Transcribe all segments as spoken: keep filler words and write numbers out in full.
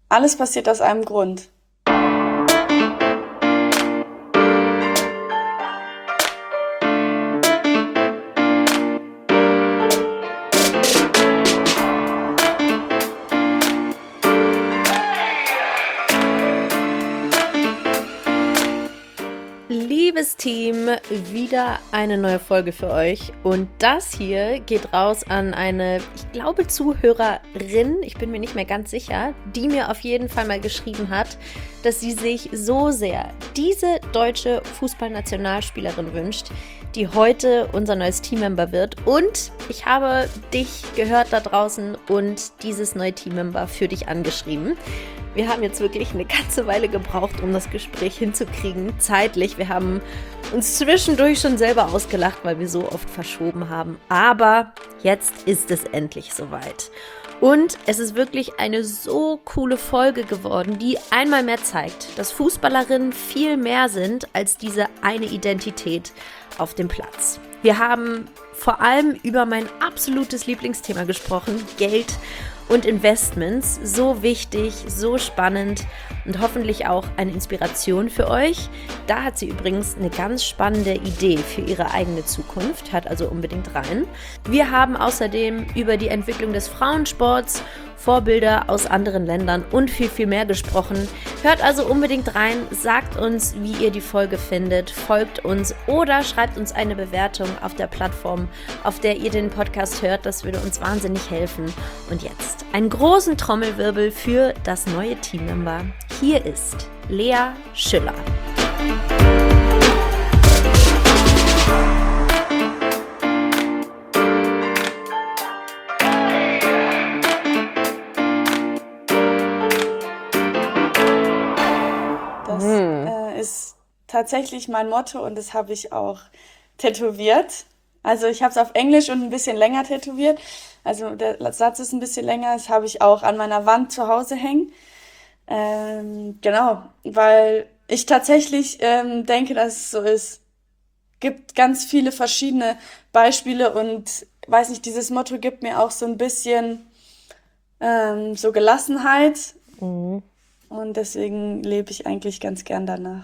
alles passiert aus einem Grund. Liebes Team, wieder eine neue Folge für euch und das hier geht raus an eine, ich glaube, Zuhörerin, ich bin mir nicht mehr ganz sicher, die mir auf jeden Fall mal geschrieben hat, dass sie sich so sehr diese deutsche Fußballnationalspielerin wünscht, die heute unser neues Teammember wird, und ich habe dich gehört da draußen und dieses neue Teammember für dich angeschrieben. Wir haben jetzt wirklich eine ganze Weile gebraucht, um das Gespräch hinzukriegen, zeitlich. Wir haben uns zwischendurch schon selber ausgelacht, weil wir so oft verschoben haben. Aber jetzt ist es endlich soweit. Und es ist wirklich eine so coole Folge geworden, die einmal mehr zeigt, dass Fußballerinnen viel mehr sind als diese eine Identität auf dem Platz. Wir haben vor allem über mein absolutes Lieblingsthema gesprochen, Geld und Investments. So wichtig, so spannend und hoffentlich auch eine Inspiration für euch. Da hat sie übrigens eine ganz spannende Idee für ihre eigene Zukunft. Hört also unbedingt rein. Wir haben außerdem über die Entwicklung des Frauensports, Vorbilder aus anderen Ländern und viel, viel mehr gesprochen. Hört also unbedingt rein, sagt uns, wie ihr die Folge findet, folgt uns oder schreibt uns eine Bewertung auf der Plattform, auf der ihr den Podcast hört. Das würde uns wahnsinnig helfen. Und jetzt einen großen Trommelwirbel für das neue Teammember. Hier ist Lea Schüller. Das äh, ist tatsächlich mein Motto und das habe ich auch tätowiert. Also ich habe es auf Englisch und ein bisschen länger tätowiert. Also der Satz ist ein bisschen länger. Das habe ich auch an meiner Wand zu Hause hängen. Ähm, genau, weil ich tatsächlich ähm, denke, dass es so ist. Gibt ganz viele verschiedene Beispiele und weiß nicht, dieses Motto gibt mir auch so ein bisschen ähm, so Gelassenheit. Mhm. Und deswegen lebe ich eigentlich ganz gern danach.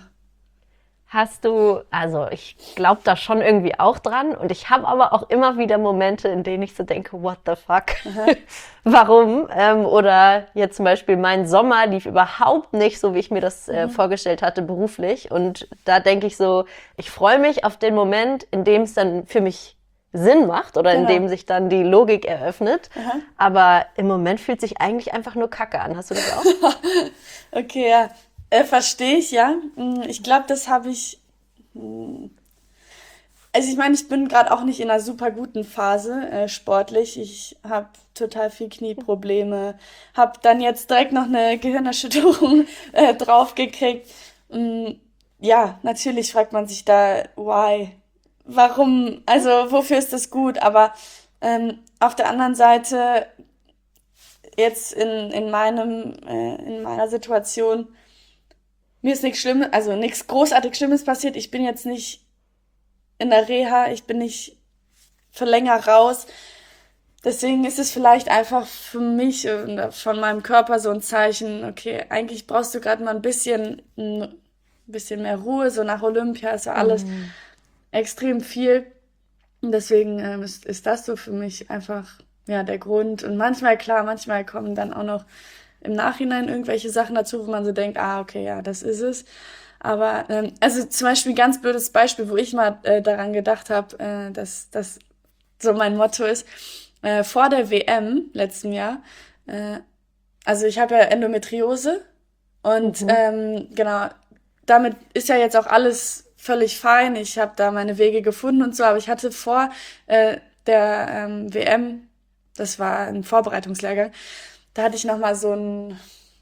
Hast du, also ich glaube da schon irgendwie auch dran und ich habe aber auch immer wieder Momente, in denen ich so denke, what the fuck, warum? Ähm, oder jetzt zum Beispiel mein Sommer lief überhaupt nicht so, wie ich mir das äh, vorgestellt hatte beruflich, und da denke ich so, ich freue mich auf den Moment, in dem es dann für mich Sinn macht oder Genau. in dem sich dann die Logik eröffnet, Aha. aber im Moment fühlt sich eigentlich einfach nur Kacke an. Hast du das auch? Okay, ja. Äh, verstehe ich, ja. Mm, Ich glaube, das habe ich. mm, Also ich meine, ich bin gerade auch nicht in einer super guten Phase äh, sportlich. Ich habe total viel Knieprobleme, habe dann jetzt direkt noch eine Gehirnerschütterung äh, draufgekriegt. Mm, Ja, natürlich fragt man sich da, why? Warum? Also wofür ist das gut? Aber ähm, auf der anderen Seite jetzt in in meinem äh, in meiner Situation, mir ist nichts Schlimmes, also nichts großartig Schlimmes passiert. Ich bin jetzt nicht in der Reha, ich bin nicht für länger raus. Deswegen ist es vielleicht einfach für mich und von meinem Körper so ein Zeichen, okay, eigentlich brauchst du gerade mal ein bisschen, ein bisschen mehr Ruhe, so nach Olympia ist ja alles extrem viel. Und deswegen ähm, ist, ist das so für mich einfach ja der Grund. Und manchmal, klar, manchmal kommen dann auch noch im Nachhinein irgendwelche Sachen dazu, wo man so denkt, ah, okay, ja, das ist es. Aber, ähm, also zum Beispiel ein ganz blödes Beispiel, wo ich mal äh, daran gedacht habe, äh, dass das so mein Motto ist, äh, vor der W M letzten Jahr, äh, also ich habe ja Endometriose und ähm, genau, damit ist ja jetzt auch alles völlig fein. Ich habe da meine Wege gefunden und so, aber ich hatte vor äh, der ähm, W M, das war ein Vorbereitungslehrgang, da hatte ich nochmal so ein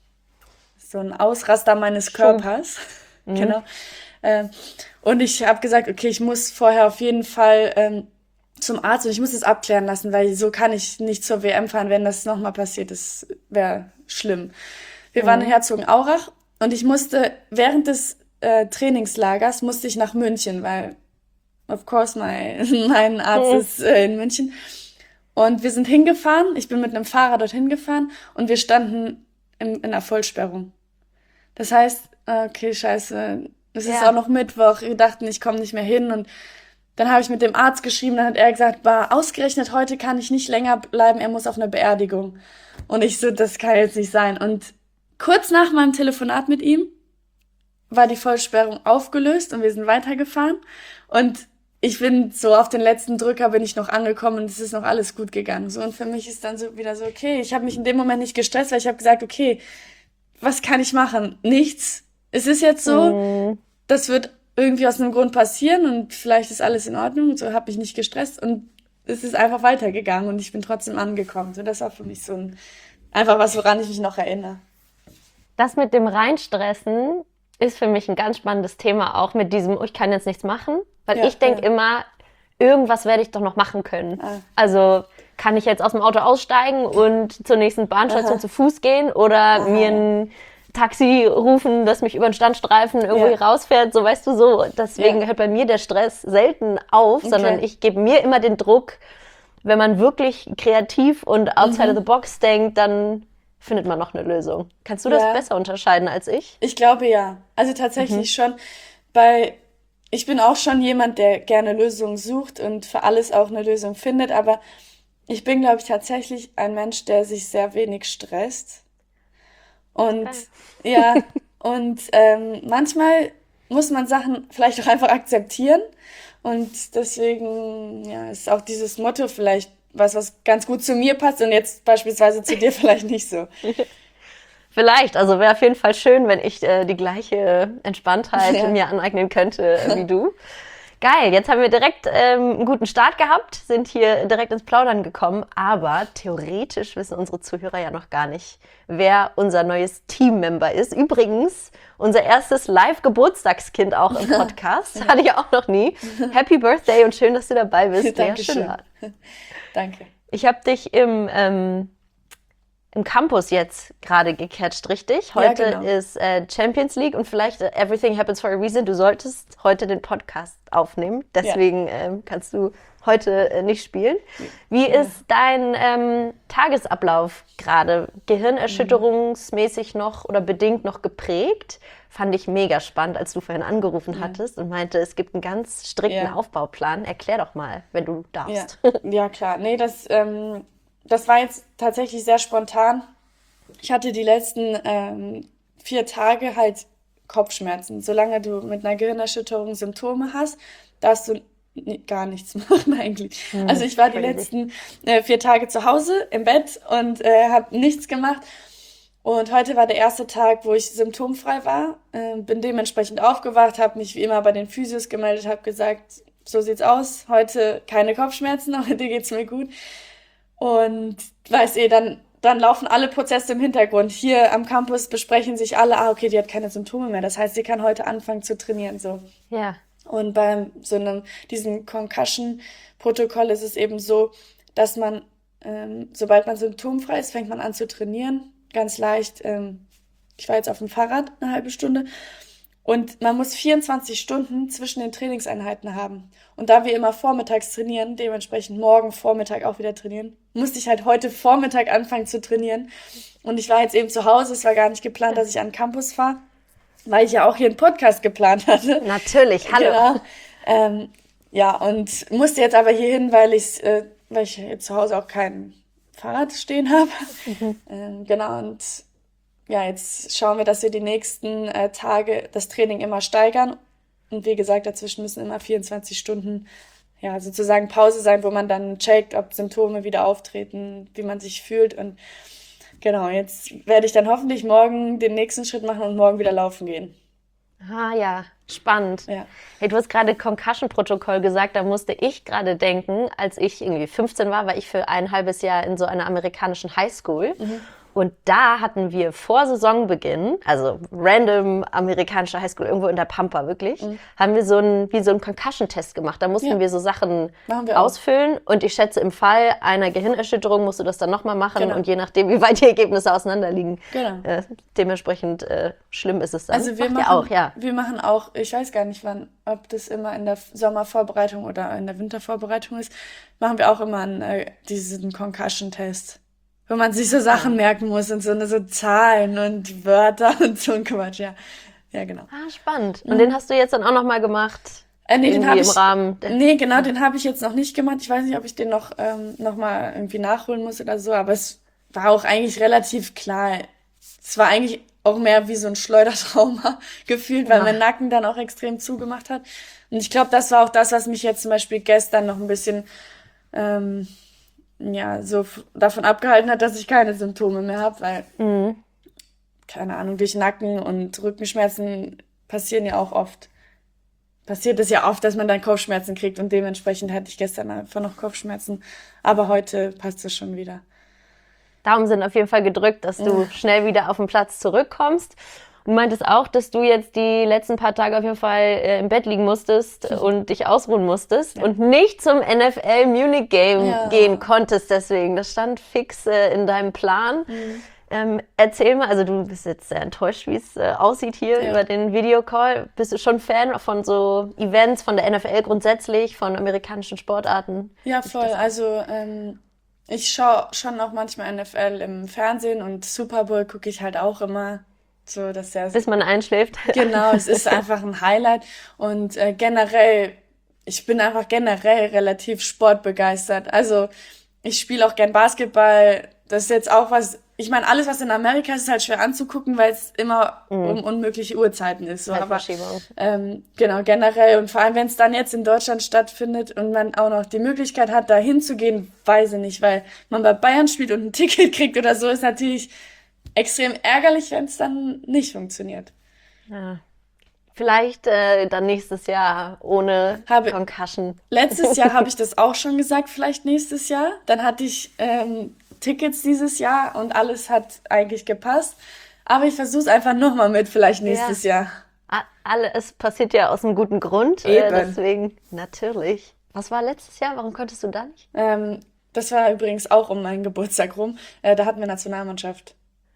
so ein Ausraster meines Körpers. Genau. Ähm, und ich habe gesagt, okay, ich muss vorher auf jeden Fall ähm, zum Arzt und ich muss das abklären lassen, weil so kann ich nicht zur W M fahren, wenn das nochmal passiert. Das wäre schlimm. Wir waren in Herzogenaurach und ich musste während des äh, Trainingslagers musste ich nach München, weil of course mein, mein Arzt ist äh, in München. Und wir sind hingefahren, ich bin mit einem Fahrer dorthin gefahren und wir standen in, in der Vollsperrung. Das heißt, okay, scheiße, es ist Ja. auch noch Mittwoch, wir dachten, ich komme nicht mehr hin und dann habe ich mit dem Arzt geschrieben, dann hat er gesagt, bah, ausgerechnet heute kann ich nicht länger bleiben, er muss auf eine Beerdigung. Und ich so, das kann jetzt nicht sein. Und kurz nach meinem Telefonat mit ihm war die Vollsperrung aufgelöst und wir sind weitergefahren. Und ich bin so auf den letzten Drücker bin ich noch angekommen und es ist noch alles gut gegangen. So, und für mich ist dann so wieder so, okay, ich habe mich in dem Moment nicht gestresst, weil ich habe gesagt, okay, was kann ich machen? Nichts. Es ist jetzt so, Mhm. das wird irgendwie aus einem Grund passieren und vielleicht ist alles in Ordnung. So habe ich nicht gestresst und es ist einfach weitergegangen und ich bin trotzdem angekommen. So, das war für mich so ein, einfach was, woran ich mich noch erinnere. Das mit dem Reinstressen ist für mich ein ganz spannendes Thema, auch mit diesem, oh, ich kann jetzt nichts machen. Weil Ja, ich denke ja. immer, irgendwas werde ich doch noch machen können. Ah. Also kann ich jetzt aus dem Auto aussteigen und zur nächsten Bahnstation Aha. zu Fuß gehen oder mir ein Taxi rufen, das mich über den Standstreifen irgendwie Ja. rausfährt, so weißt du so. Deswegen Ja. hört bei mir der Stress selten auf, sondern Okay. ich gebe mir immer den Druck, wenn man wirklich kreativ und outside Mhm. of the box denkt, dann findet man noch eine Lösung. Kannst du das Ja. besser unterscheiden als ich? Ich glaube ja. Also tatsächlich schon, bei, ich bin auch schon jemand, der gerne Lösungen sucht und für alles auch eine Lösung findet, aber ich bin, glaube ich, tatsächlich ein Mensch, der sich sehr wenig stresst. Und ja, und ähm, manchmal muss man Sachen vielleicht auch einfach akzeptieren. Und deswegen, ja, ist auch dieses Motto vielleicht was, was ganz gut zu mir passt und jetzt beispielsweise zu dir vielleicht nicht so. Vielleicht, also wäre auf jeden Fall schön, wenn ich äh, die gleiche Entspanntheit Ja. mir aneignen könnte äh, wie du. Geil, jetzt haben wir direkt ähm, einen guten Start gehabt, sind hier direkt ins Plaudern gekommen, aber theoretisch wissen unsere Zuhörer ja noch gar nicht, wer unser neues Teammember ist. Übrigens, unser erstes Live-Geburtstagskind auch im Podcast, hatte ich auch noch nie. Happy Birthday und schön, dass du dabei bist. Lea Dankeschön. Schiller. Danke. Ich habe dich im, ähm, im Campus jetzt gerade gecatcht, richtig? Heute Ja, genau. ist äh, Champions League und vielleicht äh, Everything Happens for a Reason. Du solltest heute den Podcast aufnehmen, deswegen ähm, kannst du heute äh, nicht spielen. Wie ist dein ähm, Tagesablauf gerade? Gehirnerschütterungsmäßig noch oder bedingt noch geprägt? Fand ich mega spannend, als du vorhin angerufen hattest und meinte, es gibt einen ganz strikten Ja. Aufbauplan. Erklär doch mal, wenn du Ja, darfst. ja klar. Nee, das, ähm, das war jetzt tatsächlich sehr spontan. Ich hatte die letzten ähm, vier Tage halt Kopfschmerzen. Solange du mit einer Gehirnerschütterung Symptome hast, darfst du ni- gar nichts machen eigentlich. Also ich war die crazy. letzten äh, vier Tage zu Hause im Bett und äh, habe nichts gemacht. Und heute war der erste Tag, wo ich symptomfrei war. Äh, bin dementsprechend aufgewacht, habe mich wie immer bei den Physios gemeldet, habe gesagt, so sieht's aus. Heute keine Kopfschmerzen, heute geht's mir gut. Und weiß eh, dann, dann laufen alle Prozesse im Hintergrund. Hier am Campus besprechen sich alle, ah, okay, die hat keine Symptome mehr. Das heißt, sie kann heute anfangen zu trainieren, so. Ja. Und beim so einem, diesem Concussion-Protokoll ist es eben so, dass man, ähm, sobald man symptomfrei ist, fängt man an zu trainieren. Ganz leicht. Ähm, ich war jetzt auf dem Fahrrad eine halbe Stunde. Und man muss vierundzwanzig Stunden zwischen den Trainingseinheiten haben. Und da wir immer vormittags trainieren, dementsprechend morgen Vormittag auch wieder trainieren, musste ich halt heute Vormittag anfangen zu trainieren. Und ich war jetzt eben zu Hause, es war gar nicht geplant, dass ich an den Campus fahre, weil ich ja auch hier einen Podcast geplant hatte. Natürlich, hallo. Genau. Ähm, ja, und musste jetzt aber hier hin, weil ich, äh, weil ich jetzt zu Hause auch kein Fahrrad stehen habe. Ähm, genau, und ja, jetzt schauen wir, dass wir die nächsten äh, Tage das Training immer steigern. Und wie gesagt, dazwischen müssen immer vierundzwanzig Stunden, ja, sozusagen Pause sein, wo man dann checkt, ob Symptome wieder auftreten, wie man sich fühlt. Und genau, jetzt werde ich dann hoffentlich morgen den nächsten Schritt machen und morgen wieder laufen gehen. Ah ja, spannend. Ja. Hey, du hast gerade Concussion-Protokoll gesagt, da musste ich gerade denken, als ich irgendwie fünfzehn war, war ich für ein halbes Jahr in so einer amerikanischen Highschool. Und da hatten wir vor Saisonbeginn, also random amerikanische Highschool, irgendwo in der Pampa wirklich, haben wir so einen, wie so einen Concussion-Test gemacht. Da mussten Ja. wir so Sachen Machen wir auch. ausfüllen. Und ich schätze, im Fall einer Gehirnerschütterung musst du das dann nochmal machen. Genau. Und je nachdem, wie weit die Ergebnisse auseinanderliegen, Genau. äh, dementsprechend äh, schlimm ist es dann. Also wir Macht machen ihr auch, ja. wir machen auch, ich weiß gar nicht wann, ob das immer in der Sommervorbereitung oder in der Wintervorbereitung ist, machen wir auch immer einen, äh, diesen Concussion-Test. wo man sich so Sachen merken muss und so, ne, so Zahlen und Wörter und so ein Quatsch, ja. Ja, genau. Ah, spannend. Und mhm. den hast du jetzt dann auch nochmal gemacht? Äh, nee, den habe ich, Rahmen nee, genau, ja. den habe ich jetzt noch nicht gemacht. Ich weiß nicht, ob ich den noch, ähm, noch mal irgendwie nachholen muss oder so, aber es war auch eigentlich relativ klar. Es war eigentlich auch mehr wie so ein Schleudertrauma gefühlt, weil ja. mein Nacken dann auch extrem zugemacht hat. Und ich glaube, das war auch das, was mich jetzt zum Beispiel gestern noch ein bisschen ähm, ja so f- davon abgehalten hat, dass ich keine Symptome mehr habe, weil, mhm. keine Ahnung, durch Nacken und Rückenschmerzen passieren ja auch oft. Passiert es ja oft, dass man dann Kopfschmerzen kriegt und dementsprechend hatte ich gestern einfach noch Kopfschmerzen. Aber heute passt es schon wieder. Daumen sind auf jeden Fall gedrückt, dass du ja. schnell wieder auf den Platz zurückkommst. Du meintest auch, dass du jetzt die letzten paar Tage auf jeden Fall äh, im Bett liegen musstest und dich ausruhen musstest ja. und nicht zum N F L Munich Game ja. gehen konntest deswegen. Das stand fix äh, in deinem Plan. Mhm. Ähm, erzähl mal, also du bist jetzt sehr enttäuscht, wie es äh, aussieht hier ja. über den Videocall. Bist du schon Fan von so Events, von der N F L grundsätzlich, von amerikanischen Sportarten? Ja, voll. Also ähm, ich schaue schon auch manchmal N F L im Fernsehen und Super Bowl gucke ich halt auch immer. So, dass der Bis man einschläft. Genau, es ist einfach ein Highlight. Und äh, generell, ich bin einfach generell relativ sportbegeistert. Also ich spiele auch gern Basketball. Das ist jetzt auch was... Ich meine, alles, was in Amerika ist, ist halt schwer anzugucken, weil es immer mhm. um unmögliche Uhrzeiten ist. So. Aber ähm, genau, generell. Und vor allem, wenn es dann jetzt in Deutschland stattfindet und man auch noch die Möglichkeit hat, da hinzugehen, weiß ich nicht, weil man bei Bayern spielt und ein Ticket kriegt oder so, ist natürlich extrem ärgerlich, wenn es dann nicht funktioniert. Ja. Vielleicht äh, dann nächstes Jahr ohne habe, Concussion. Letztes Jahr habe ich das auch schon gesagt, vielleicht nächstes Jahr. Dann hatte ich... Ähm, Tickets dieses Jahr und alles hat eigentlich gepasst. Aber ich versuche es einfach nochmal mit, vielleicht nächstes ja. Jahr. Alle, es passiert ja aus einem guten Grund. Eben. Äh, deswegen, natürlich. Was war letztes Jahr? Warum konntest du da nicht? Ähm, das war übrigens auch um meinen Geburtstag rum. Äh, da hatten wir Nationalmannschaft.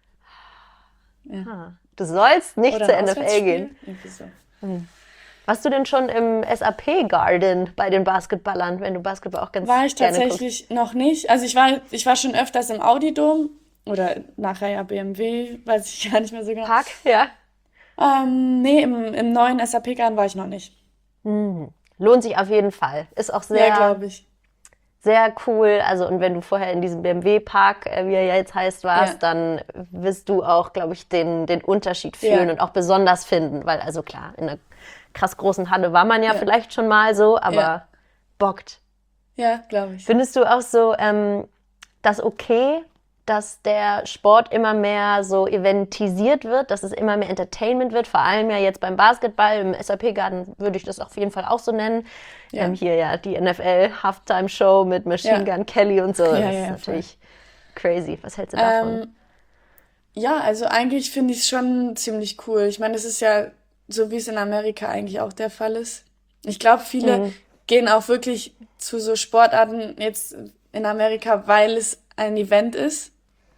Ja. Ah, du sollst nicht Oder zur N F L gehen. Irgendwie so. Hm. Warst du denn schon im S A P-Garden bei den Basketballern, wenn du Basketball auch ganz gerne War ich tatsächlich guckst? noch nicht. Also ich war, ich war schon öfters im Audi-Dom oder nachher ja B M W, weiß ich gar nicht mehr so genau. Park, ja. Ähm, nee, im, im neuen S A P-Garden war ich noch nicht. Hm. Lohnt sich auf jeden Fall. Ist auch sehr, ja, glaube ich. sehr cool. Also und wenn du vorher in diesem B M W-Park, äh, wie er ja jetzt heißt, warst, ja. dann wirst du auch, glaube ich, den, den Unterschied fühlen ja. und auch besonders finden. Weil also klar, in der krass großen Halle war man ja, ja. vielleicht schon mal so, aber ja. bockt. Ja, glaube ich. Findest du auch so ähm, das okay, dass der Sport immer mehr so eventisiert wird, dass es immer mehr Entertainment wird, vor allem ja jetzt beim Basketball, im S A P-Garden würde ich das auf jeden Fall auch so nennen. Ja. Ähm, hier ja die N F L-Halftime-Show mit Machine ja. Gun Kelly und so, ja, das ja, ist natürlich voll crazy. Was hältst du davon? Ähm, ja, also eigentlich finde ich es schon ziemlich cool. Ich meine, es ist ja so, wie es in Amerika eigentlich auch der Fall ist. Ich glaube, viele mhm. gehen auch wirklich zu so Sportarten jetzt in Amerika, weil es ein Event ist.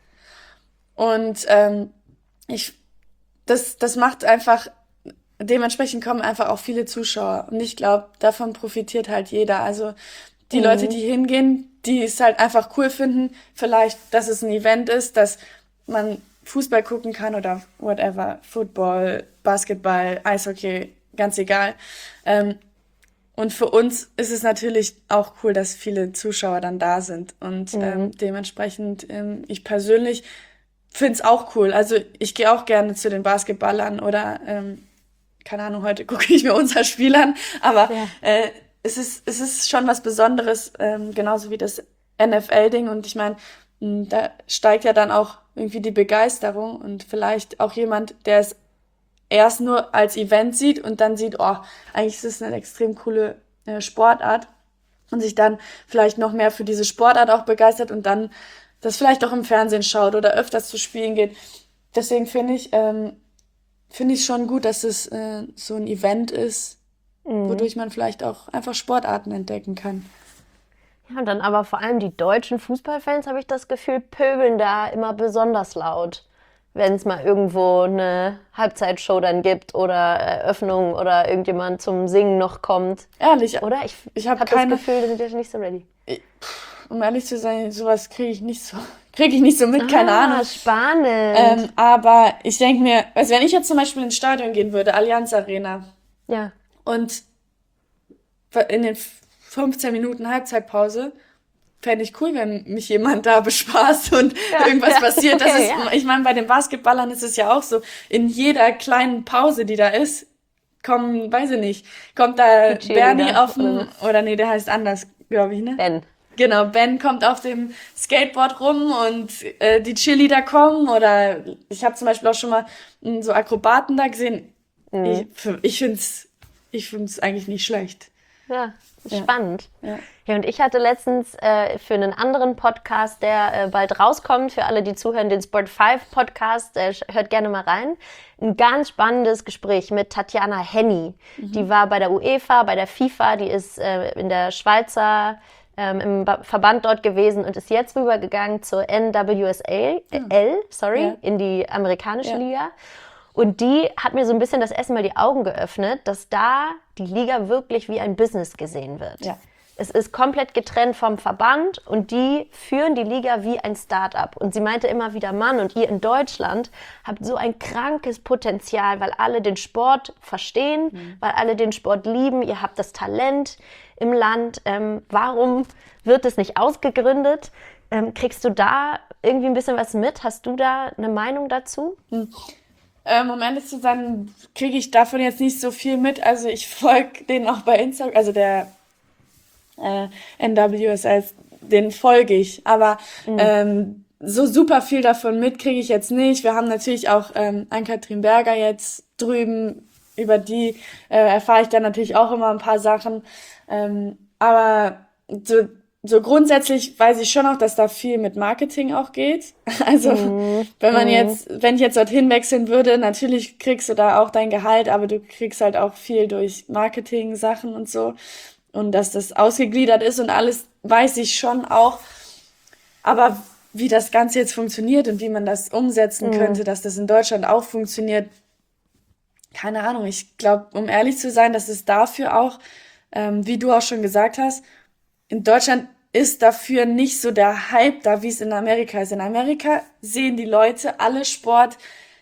Und ähm, ich, das, das macht einfach, dementsprechend kommen einfach auch viele Zuschauer. Und ich glaube, davon profitiert halt jeder. Also die mhm. Leute, die hingehen, die es halt einfach cool finden, vielleicht, dass es ein Event ist, dass man Fußball gucken kann oder whatever, Football, Basketball, Eishockey, ganz egal. Ähm, und für uns ist es natürlich auch cool, dass viele Zuschauer dann da sind. Und mhm. ähm, dementsprechend, ähm, ich persönlich finde es auch cool. Also ich gehe auch gerne zu den Basketballern oder, ähm, keine Ahnung, heute gucke ich mir unser Spiel an. Aber ja. äh, es ist es ist schon was Besonderes, ähm, genauso wie das N F L-Ding. Und ich meine, da steigt ja dann auch irgendwie die Begeisterung und vielleicht auch jemand, der es erst nur als Event sieht und dann sieht, oh, eigentlich ist es eine extrem coole äh, Sportart und sich dann vielleicht noch mehr für diese Sportart auch begeistert und dann das vielleicht auch im Fernsehen schaut oder öfters zu Spielen geht. Deswegen finde ich, ähm, finde ich schon gut, dass es äh, so ein Event ist, mhm. wodurch man vielleicht auch einfach Sportarten entdecken kann. Ja, und dann aber vor allem die deutschen Fußballfans, habe ich das Gefühl, pöbeln da immer besonders laut, wenn es mal irgendwo eine Halbzeitshow dann gibt oder Eröffnung oder irgendjemand zum Singen noch kommt. Ehrlich? Oder? Ich, ich habe hab keine... das Gefühl, die sind ja nicht so ready. Ich, um ehrlich zu sein, sowas kriege ich nicht so, kriege ich nicht so mit, keine Ah, Ahnung. spannend. Ähm, aber ich denke mir, also wenn ich jetzt zum Beispiel ins Stadion gehen würde, Allianz Arena, ja. und in den fünfzehn Minuten Halbzeitpause fände ich cool, wenn mich jemand da bespaßt und Ja, irgendwas ja, passiert. Das okay, ist, ja. ich meine, bei den Basketballern ist es ja auch so, in jeder kleinen Pause, die da ist, kommen, weiß ich nicht, kommt da Die Cheerleader Bernie auf dem, oder oder nee, der heißt anders, glaube ich, ne? Ben. Genau, Ben kommt auf dem Skateboard rum und äh, die Cheerleader kommen, oder ich habe zum Beispiel auch schon mal mh, so Akrobaten da gesehen. Mhm. Ich, ich find's, ich find's eigentlich nicht schlecht. Ja, Ja. spannend. Ja. Ja, und ich hatte letztens äh, für einen anderen Podcast, der äh, bald rauskommt, für alle, die zuhören, den Sport fünf Podcast, äh, hört gerne mal rein, ein ganz spannendes Gespräch mit Tatjana Henny. Mhm. Die war bei der UEFA, bei der FIFA, die ist äh, in der Schweizer ähm, im Ba- Verband dort gewesen und ist jetzt rübergegangen zur N W S L, äh, L, sorry, Ja. in die amerikanische Ja. Liga. Und die hat mir so ein bisschen das erste Mal die Augen geöffnet, dass da die Liga wirklich wie ein Business gesehen wird. Ja. Es ist komplett getrennt vom Verband und die führen die Liga wie ein Start-up. Und sie meinte immer wieder, Mann, und ihr in Deutschland habt so ein krankes Potenzial, weil alle den Sport verstehen, Mhm. weil alle den Sport lieben, ihr habt das Talent im Land. Ähm, warum wird es nicht ausgegründet? Ähm, kriegst du da irgendwie ein bisschen was mit? Hast du da eine Meinung dazu? Ähm, um ehrlich zu sein, kriege ich davon jetzt nicht so viel mit. Also ich folge denen auch bei Instagram, also der äh, N W S L, den folge ich. Aber ähm, so super viel davon mit kriege ich jetzt nicht. Wir haben natürlich auch ähm, Ann-Kathrin Berger jetzt drüben, über die äh, erfahre ich dann natürlich auch immer ein paar Sachen. Ähm, aber so, so grundsätzlich weiß ich schon auch, dass da viel mit Marketing auch geht. Also wenn man jetzt, wenn ich jetzt dorthin wechseln würde, natürlich kriegst du da auch dein Gehalt, aber du kriegst halt auch viel durch Marketing-Sachen und so. Und dass das ausgegliedert ist und alles, weiß ich schon auch. Aber wie das Ganze jetzt funktioniert und wie man das umsetzen könnte, dass das in Deutschland auch funktioniert, keine Ahnung. Ich glaube, um ehrlich zu sein, dass es dafür auch, ähm, wie du auch schon gesagt hast, in Deutschland ist dafür nicht so der Hype da, wie es in Amerika ist. In Amerika sehen die Leute alle Sport,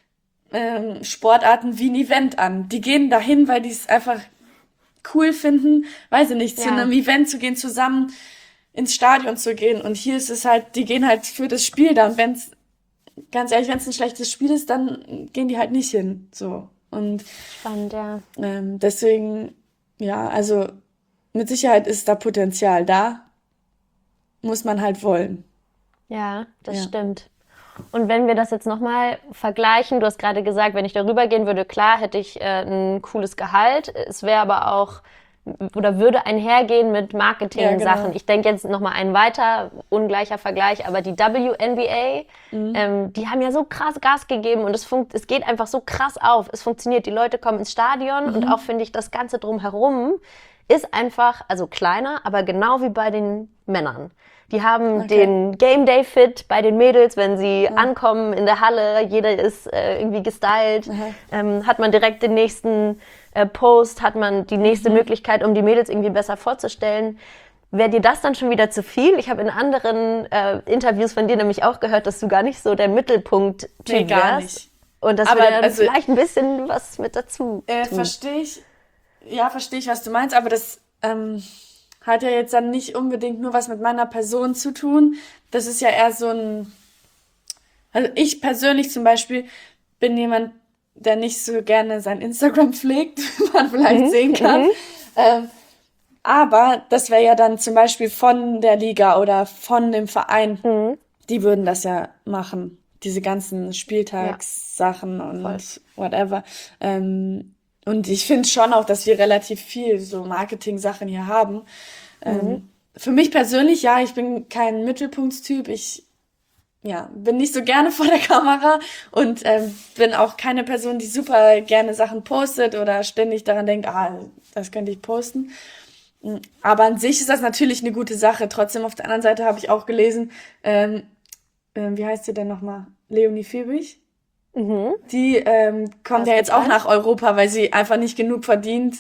ähm, Sportarten wie ein Event an. Die gehen dahin, weil die es einfach cool finden, weiß ich nicht, zu Ja. einem Event zu gehen, zusammen ins Stadion zu gehen. Und hier ist es halt, die gehen halt für das Spiel da. Und wenn's, ganz ehrlich, wenn es ein schlechtes Spiel ist, dann gehen die halt nicht hin. So. Und Spannend, ja. ähm, deswegen, ja, also mit Sicherheit ist da Potenzial da. Muss man halt wollen. Ja, das Ja. stimmt. Und wenn wir das jetzt nochmal vergleichen, du hast gerade gesagt, wenn ich darüber gehen würde, klar, hätte ich äh, ein cooles Gehalt. Es wäre aber auch, oder würde einhergehen mit Marketing-Sachen. Ja, genau. Ich denke jetzt nochmal einen weiter, ungleicher Vergleich, aber die W N B A, Mhm. ähm, die haben ja so krass Gas gegeben und es, funkt, es geht einfach so krass auf. Es funktioniert, die Leute kommen ins Stadion Mhm. und auch, finde ich, das Ganze drumherum ist einfach, also kleiner, aber genau wie bei den Männern. Die haben Okay. den Game Day Fit bei den Mädels, wenn sie ankommen in der Halle, jeder ist äh, irgendwie gestylt, ähm, hat man direkt den nächsten äh, Post, hat man die nächste Mhm. Möglichkeit, um die Mädels irgendwie besser vorzustellen. Wäre dir das dann schon wieder zu viel? Ich habe in anderen äh, Interviews von dir nämlich auch gehört, dass du gar nicht so der Mittelpunkt-Typ Nee, gar wärst. nicht. Und das Aber würde dann also- vielleicht ein bisschen was mit dazu Äh, tun. verstehe ich, ja, verstehe ich, was du meinst, aber das ähm, hat ja jetzt dann nicht unbedingt nur was mit meiner Person zu tun. Das ist ja eher so ein, also ich persönlich zum Beispiel bin jemand, der nicht so gerne sein Instagram pflegt, wie man vielleicht sehen kann. Ähm, aber das wäre ja dann zum Beispiel von der Liga oder von dem Verein, Mhm. die würden das ja machen. Diese ganzen Spieltagssachen und Voll. whatever. Ähm, und ich finde schon auch, dass wir relativ viel so Marketing-Sachen hier haben. Ähm, für mich persönlich, ja, ich bin kein Mittelpunktstyp. Ich ja, bin nicht so gerne vor der Kamera und ähm, bin auch keine Person, die super gerne Sachen postet oder ständig daran denkt, ah, das könnte ich posten. Mm, Aber an sich ist das natürlich eine gute Sache. Trotzdem, auf der anderen Seite habe ich auch gelesen, ähm, ähm, wie heißt sie denn nochmal? Leonie Fiebig? Mhm. Die ähm, kommt ja jetzt auch nach Europa, weil sie einfach nicht genug verdient.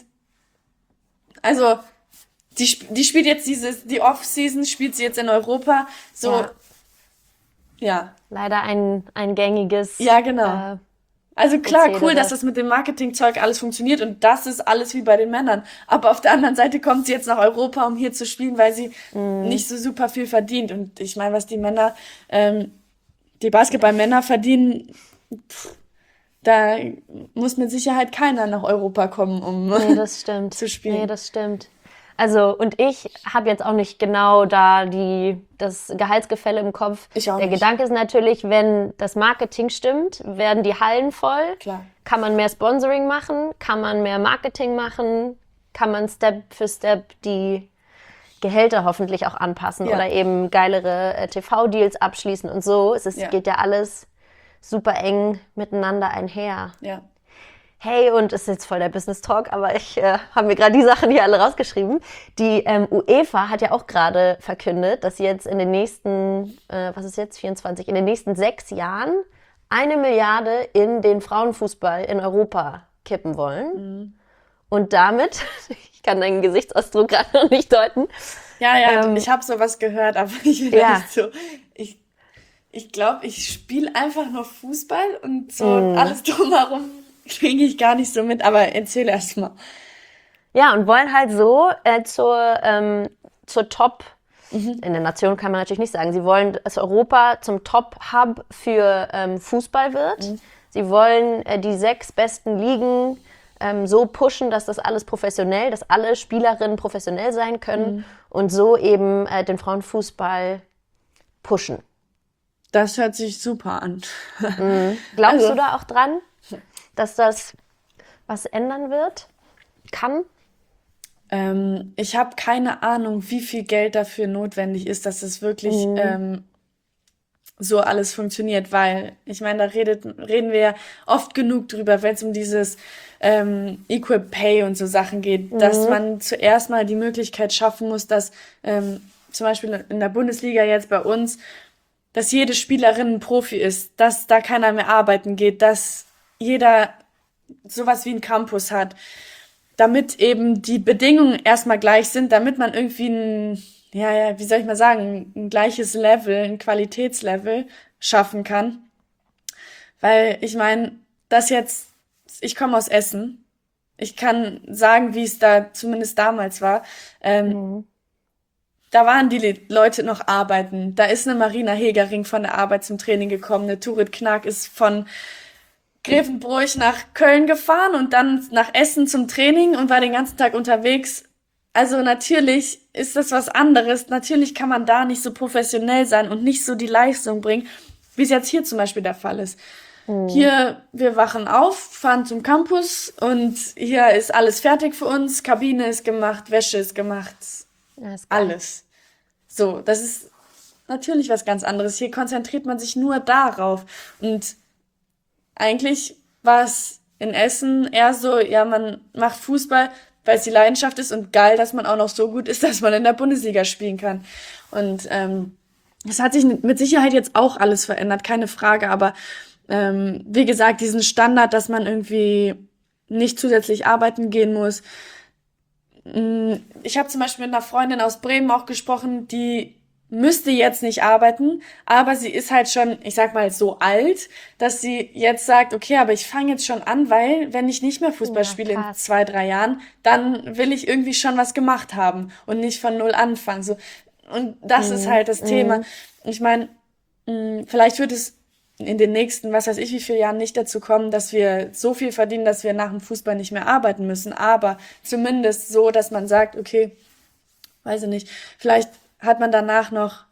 Also, die, sp- die spielt jetzt dieses, die Off-Season spielt sie jetzt in Europa. So, Ja. Ja. Leider ein, ein gängiges. Ja, genau. Äh, Also klar, Prozedere. cool, dass das mit dem Marketingzeug alles funktioniert und das ist alles wie bei den Männern. Aber auf der anderen Seite kommt sie jetzt nach Europa, um hier zu spielen, weil sie nicht so super viel verdient. Und ich meine, was die Männer, ähm, die Basketballmänner verdienen, pff, da muss mit Sicherheit keiner nach Europa kommen, um Nee, das stimmt. zu spielen. Nee, das stimmt. Also, und ich habe jetzt auch nicht genau da die, das Gehaltsgefälle im Kopf. Ich auch Der nicht. Gedanke ist natürlich, wenn das Marketing stimmt, werden die Hallen voll. Klar. Kann man mehr Sponsoring machen? Kann man mehr Marketing machen? Kann man Step für Step die Gehälter hoffentlich auch anpassen Ja. oder eben geilere äh, T V-Deals abschließen und so. Es ist, Ja. geht ja alles super eng miteinander einher. Ja. Hey, und es ist jetzt voll der Business-Talk, aber ich äh, habe mir gerade die Sachen hier alle rausgeschrieben. Die ähm, UEFA hat ja auch gerade verkündet, dass sie jetzt in den nächsten, äh, was ist jetzt, vierundzwanzig, in den nächsten sechs Jahren eine Milliarde in den Frauenfußball in Europa kippen wollen. Und damit, ich kann deinen Gesichtsausdruck gerade noch nicht deuten, Ja, ja, Ähm, ich habe sowas gehört, aber ich ja. ja. so, ich, ich glaube, ich spiele einfach nur Fußball und so Mm. alles drumherum kriege ich gar nicht so mit, aber erzähl erst mal. ja, und wollen halt so äh, zur, ähm, zur Top, in der Nation kann man natürlich nicht sagen, sie wollen, dass Europa zum Top-Hub für ähm, Fußball wird. Sie wollen äh, die sechs besten Ligen ähm, so pushen, dass das alles professionell, dass alle Spielerinnen professionell sein können und so eben äh, den Frauenfußball pushen. Das hört sich super an. Glaubst Also- du da auch dran, dass das was ändern wird? Kann? Ähm, ich habe keine Ahnung, wie viel Geld dafür notwendig ist, dass es wirklich ähm, so alles funktioniert, weil ich meine, da redet, reden wir ja oft genug drüber, wenn es um dieses ähm, Equal Pay und so Sachen geht, dass man zuerst mal die Möglichkeit schaffen muss, dass ähm, zum Beispiel in der Bundesliga jetzt bei uns, dass jede Spielerin ein Profi ist, dass da keiner mehr arbeiten geht, dass jeder sowas wie einen Campus hat, damit eben die Bedingungen erstmal gleich sind, damit man irgendwie ein, ja, ja, wie soll ich mal sagen, ein gleiches Level, ein Qualitätslevel schaffen kann. Weil ich meine, das jetzt, ich komme aus Essen, ich kann sagen, wie es da zumindest damals war. Ähm, Da waren die Le- Leute noch arbeiten. Da ist eine Marina Hegering von der Arbeit zum Training gekommen, eine Turit Knack ist von Grevenbroich nach Köln gefahren und dann nach Essen zum Training und war den ganzen Tag unterwegs. Also natürlich ist das was anderes. Natürlich kann man da nicht so professionell sein und nicht so die Leistung bringen, wie es jetzt hier zum Beispiel der Fall ist. Hier, wir wachen auf, fahren zum Campus und hier ist alles fertig für uns. Kabine ist gemacht, Wäsche ist gemacht, Ja, ist geil. alles. So, das ist natürlich was ganz anderes. Hier konzentriert man sich nur darauf. Und eigentlich war es in Essen eher so, ja, man macht Fußball, weil es die Leidenschaft ist und geil, dass man auch noch so gut ist, dass man in der Bundesliga spielen kann. Und ähm, das hat sich mit Sicherheit jetzt auch alles verändert, keine Frage. Aber ähm, wie gesagt, diesen Standard, dass man irgendwie nicht zusätzlich arbeiten gehen muss. Mm, Ich habe zum Beispiel mit einer Freundin aus Bremen auch gesprochen, die müsste jetzt nicht arbeiten, aber sie ist halt schon, ich sag mal, so alt, dass sie jetzt sagt, okay, aber ich fange jetzt schon an, weil wenn ich nicht mehr Fußball Ja, spiele in krass. zwei, drei Jahren, dann will ich irgendwie schon was gemacht haben und nicht von null anfangen. So. Und das ist halt das Thema. Ich meine, vielleicht wird es in den nächsten, was weiß ich, wie viele Jahren nicht dazu kommen, dass wir so viel verdienen, dass wir nach dem Fußball nicht mehr arbeiten müssen. Aber zumindest so, dass man sagt, okay, weiß ich nicht, vielleicht hat man danach noch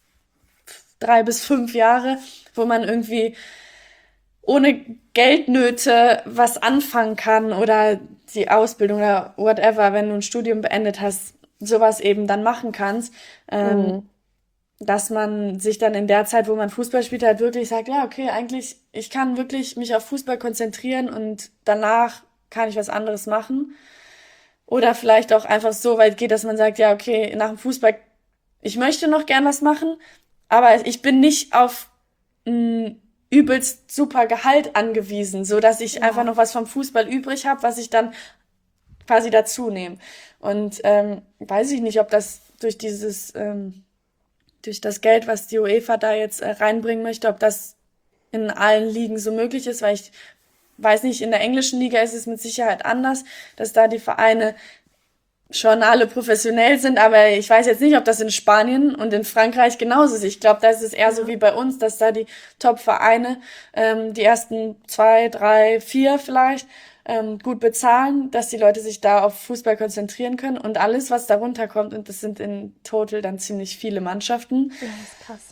drei bis fünf Jahre, wo man irgendwie ohne Geldnöte was anfangen kann oder die Ausbildung oder whatever, wenn du ein Studium beendet hast, sowas eben dann machen kannst. Ähm, dass man sich dann in der Zeit, wo man Fußball spielt, halt wirklich sagt, ja, okay, eigentlich, ich kann wirklich mich auf Fußball konzentrieren und danach kann ich was anderes machen. Oder vielleicht auch einfach so weit geht, dass man sagt, ja, okay, nach dem Fußball, ich möchte noch gern was machen, aber ich bin nicht auf ein übelst super Gehalt angewiesen, so dass ich einfach noch was vom Fußball übrig habe, was ich dann quasi dazu nehme. Und ähm, weiß ich nicht, ob das durch dieses ähm, durch das Geld, was die UEFA da jetzt äh, reinbringen möchte, ob das in allen Ligen so möglich ist, weil ich weiß nicht, in der englischen Liga ist es mit Sicherheit anders, dass da die Vereine schon alle professionell sind, aber ich weiß jetzt nicht, ob das in Spanien und in Frankreich genauso ist. Ich glaube, da ist es eher so wie bei uns, dass da die Top-Vereine ähm, die ersten zwei, drei, vier vielleicht ähm, gut bezahlen, dass die Leute sich da auf Fußball konzentrieren können und alles, was darunter kommt, und das sind in total dann ziemlich viele Mannschaften, Ja, das ist krass.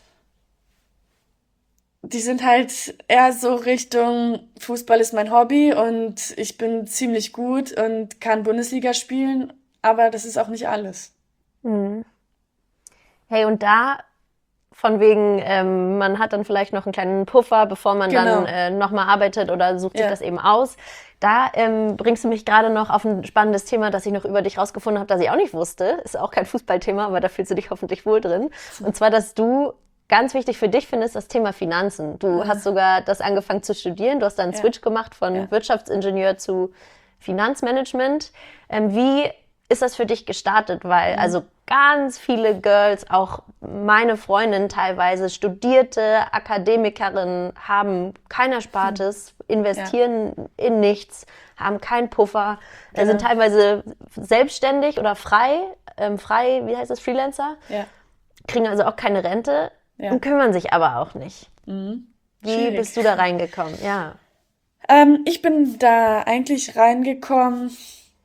die sind halt eher so Richtung Fußball ist mein Hobby und ich bin ziemlich gut und kann Bundesliga spielen, aber das ist auch nicht alles. Mhm. Hey, und da von wegen, ähm, man hat dann vielleicht noch einen kleinen Puffer, bevor man Genau. dann äh, nochmal arbeitet oder sucht sich Ja. das eben aus. Da ähm, bringst du mich gerade noch auf ein spannendes Thema, das ich noch über dich rausgefunden habe, das ich auch nicht wusste. Ist auch kein Fußballthema, aber da fühlst du dich hoffentlich wohl drin. Und zwar, dass du ganz wichtig für dich findest, das Thema Finanzen. Du hast sogar das angefangen zu studieren. Du hast dann einen Ja. Switch gemacht von Ja. Wirtschaftsingenieur zu Finanzmanagement. Ähm, wie ist das für dich gestartet? Weil also ganz viele Girls, auch meine Freundin teilweise, studierte Akademikerinnen, haben kein Erspartes, investieren in nichts, haben keinen Puffer, äh, Genau. sind teilweise selbstständig oder frei, ähm, frei, wie heißt das, Freelancer, Ja. kriegen also auch keine Rente Ja. und kümmern sich aber auch nicht. Mhm. Wie Schwierig. bist du da reingekommen? Ja. Ähm, ich bin da eigentlich reingekommen.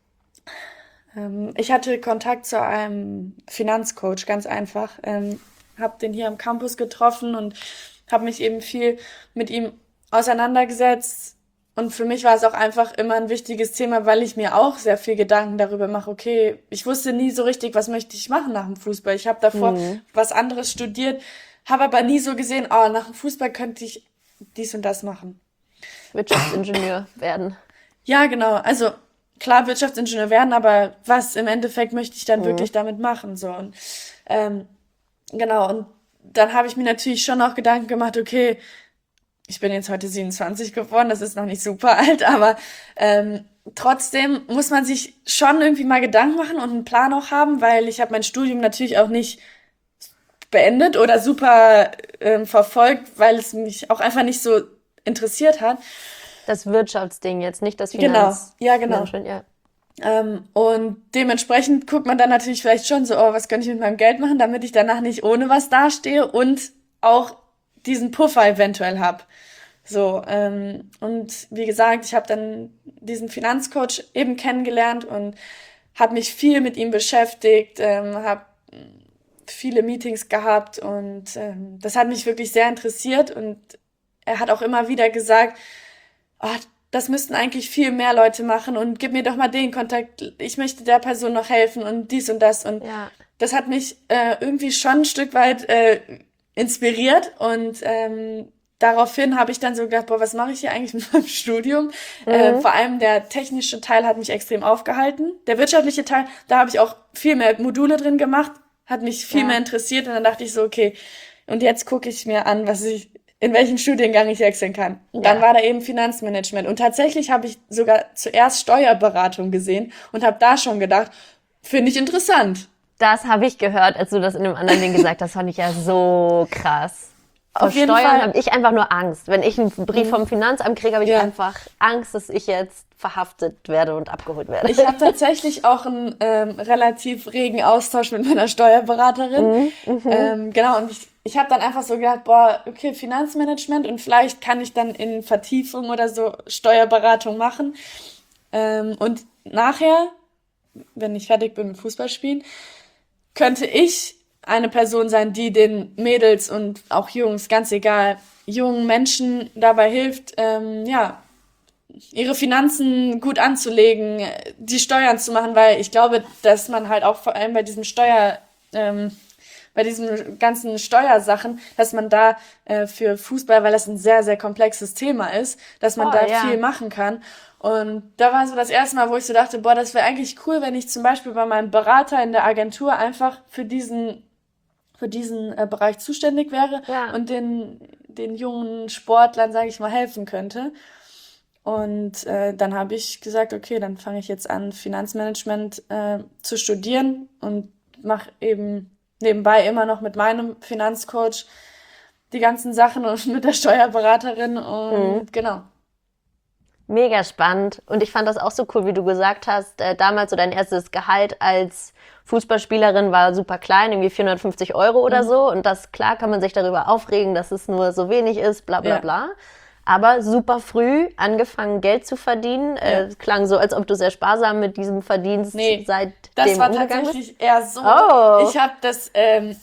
Ähm, ich hatte Kontakt zu einem Finanzcoach, ganz einfach. Ähm, habe den hier am Campus getroffen und habe mich eben viel mit ihm auseinandergesetzt. Und für mich war es auch einfach immer ein wichtiges Thema, weil ich mir auch sehr viel Gedanken darüber mache. Okay, ich wusste nie so richtig, was möchte ich machen nach dem Fußball. Ich habe davor Mhm. was anderes studiert, habe aber nie so gesehen, oh, nach dem Fußball könnte ich dies und das machen. Wirtschaftsingenieur werden. Ja, genau. Also klar, Wirtschaftsingenieur werden, aber was im Endeffekt möchte ich dann wirklich damit machen? So und ähm, genau. Und dann habe ich mir natürlich schon auch Gedanken gemacht. Okay, ich bin jetzt heute siebenundzwanzig geworden, das ist noch nicht super alt, aber ähm, trotzdem muss man sich schon irgendwie mal Gedanken machen und einen Plan auch haben, weil ich habe mein Studium natürlich auch nicht beendet oder super ähm, verfolgt, weil es mich auch einfach nicht so interessiert hat. Das Wirtschaftsding jetzt, nicht das Genau, Finanz. ja, genau. Management, ja. Ähm, und dementsprechend guckt man dann natürlich vielleicht schon so, oh, was könnte ich mit meinem Geld machen, damit ich danach nicht ohne was dastehe und auch diesen Puffer eventuell habe. So, ähm, und wie gesagt, ich habe dann diesen Finanzcoach eben kennengelernt und habe mich viel mit ihm beschäftigt, ähm, habe viele Meetings gehabt und ähm, das hat mich wirklich sehr interessiert und er hat auch immer wieder gesagt, oh, das müssten eigentlich viel mehr Leute machen und gib mir doch mal den Kontakt, ich möchte der Person noch helfen und dies und das und Ja. das hat mich äh, irgendwie schon ein Stück weit äh, inspiriert und ähm, daraufhin habe ich dann so gedacht, boah, was mache ich hier eigentlich mit meinem Studium? Äh, vor allem der technische Teil hat mich extrem aufgehalten. Der wirtschaftliche Teil, da habe ich auch viel mehr Module drin gemacht, hat mich viel Ja. mehr interessiert und dann dachte ich so, okay, und jetzt gucke ich mir an, was ich, in welchen Studiengang ich wechseln kann. Und dann Ja. war da eben Finanzmanagement und tatsächlich habe ich sogar zuerst Steuerberatung gesehen und habe da schon gedacht, finde ich interessant. Das habe ich gehört, als du das in einem anderen Ding gesagt hast, fand ich ja so krass. Vor Auf jeden Steuern Fall. habe ich einfach nur Angst. Wenn ich einen Brief vom Finanzamt kriege, habe ich Ja. einfach Angst, dass ich jetzt verhaftet werde und abgeholt werde. Ich habe tatsächlich auch einen ähm, relativ regen Austausch mit meiner Steuerberaterin. Ähm, genau, und ich, ich habe dann einfach so gedacht, boah, okay, Finanzmanagement und vielleicht kann ich dann in Vertiefung oder so Steuerberatung machen. Ähm, und nachher, wenn ich fertig bin mit Fußballspielen, könnte ich eine Person sein, die den Mädels und auch Jungs, ganz egal, jungen Menschen dabei hilft, ähm, ja, ihre Finanzen gut anzulegen, die Steuern zu machen, weil ich glaube, dass man halt auch vor allem bei diesem Steuer, ähm, bei diesen ganzen Steuersachen, dass man da äh, für Fußball, weil das ein sehr, sehr komplexes Thema ist, dass man Voll, da ja. viel machen kann. Und da war so das erste Mal, wo ich so dachte, boah, das wäre eigentlich cool, wenn ich zum Beispiel bei meinem Berater in der Agentur einfach für diesen für diesen äh, Bereich zuständig wäre Ja. und den den jungen Sportlern, sage ich mal, helfen könnte. Und äh, dann habe ich gesagt, okay, dann fange ich jetzt an, Finanzmanagement äh, zu studieren und mache eben nebenbei immer noch mit meinem Finanzcoach die ganzen Sachen und mit der Steuerberaterin und mhm. genau. Mega spannend. Und ich fand das auch so cool, wie du gesagt hast, äh, damals so dein erstes Gehalt als Fußballspielerin war super klein, irgendwie vierhundertfünfzig Euro oder mhm. so. Und das, klar, kann man sich darüber aufregen, dass es nur so wenig ist, bla bla ja. bla. Aber super früh angefangen, Geld zu verdienen. Ja. Äh, klang so, als ob du sehr sparsam mit diesem Verdienst nee, seitdem das war umgegangen tatsächlich bist. eher so. Oh. Ich habe das... Ähm,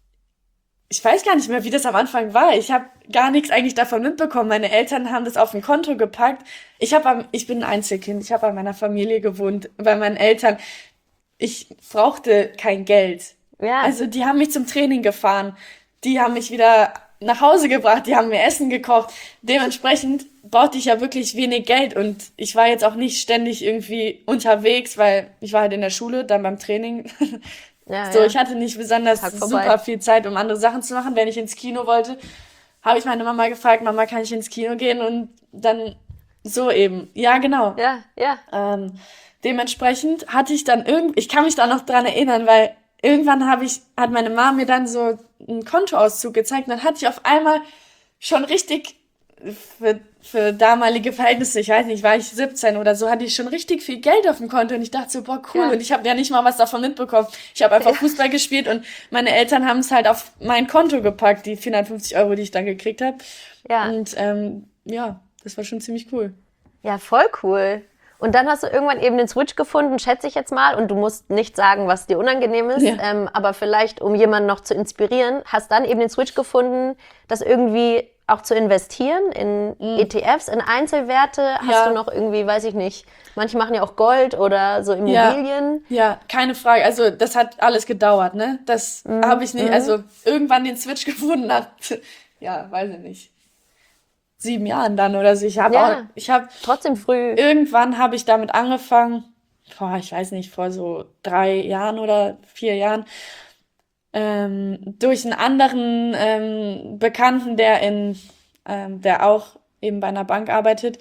Ich weiß gar nicht mehr, wie das am Anfang war. Ich habe gar nichts eigentlich davon mitbekommen. Meine Eltern haben das auf ein Konto gepackt. Ich habe, ich bin ein Einzelkind. Ich habe bei meiner Familie gewohnt, bei meinen Eltern. Ich brauchte kein Geld. Ja. Also die haben mich zum Training gefahren. Die haben mich wieder nach Hause gebracht. Die haben mir Essen gekocht. Dementsprechend brauchte ich ja wirklich wenig Geld. Und ich war jetzt auch nicht ständig irgendwie unterwegs, weil ich war halt in der Schule, dann beim Training. Ja, so, ja. ich hatte nicht besonders super viel Zeit, um andere Sachen zu machen. Wenn ich ins Kino wollte, habe ich meine Mama gefragt, Mama, kann ich ins Kino gehen? Und dann so eben. Ja, genau. Ja, ja. Ähm, dementsprechend hatte ich dann irgendwie, ich kann mich da noch dran erinnern, weil irgendwann habe ich, hat meine Mama mir dann so einen Kontoauszug gezeigt. Und dann hatte ich auf einmal schon richtig für, für damalige Verhältnisse, ich weiß nicht, war ich siebzehn oder so, hatte ich schon richtig viel Geld auf dem Konto und ich dachte so, boah, cool. Ja. Und ich habe ja nicht mal was davon mitbekommen. Ich habe einfach ja. Fußball gespielt und meine Eltern haben es halt auf mein Konto gepackt, die vierhundertfünfzig Euro, die ich dann gekriegt habe. Ja. Und ähm, ja, das war schon ziemlich cool. Ja, voll cool. Und dann hast du irgendwann eben den Switch gefunden, schätze ich jetzt mal, und du musst nicht sagen, was dir unangenehm ist, ja. ähm, aber vielleicht, um jemanden noch zu inspirieren, hast dann eben den Switch gefunden, das irgendwie auch zu investieren in mm. E T Fs, in Einzelwerte. Hast ja. du noch irgendwie, weiß ich nicht, manche machen ja auch Gold oder so Immobilien. Ja, ja, keine Frage. Also das hat alles gedauert, ne? Das mm. habe ich nicht, mm. also irgendwann den Switch gefunden hat, ja, weiß ich nicht. Sieben Jahren dann oder so. Ich habe ja, auch, ich habe trotzdem früh. Irgendwann habe ich damit angefangen, boah, ich weiß nicht, vor so drei Jahren oder vier Jahren, ähm, durch einen anderen ähm, Bekannten, der in, ähm, der auch eben bei einer Bank arbeitet,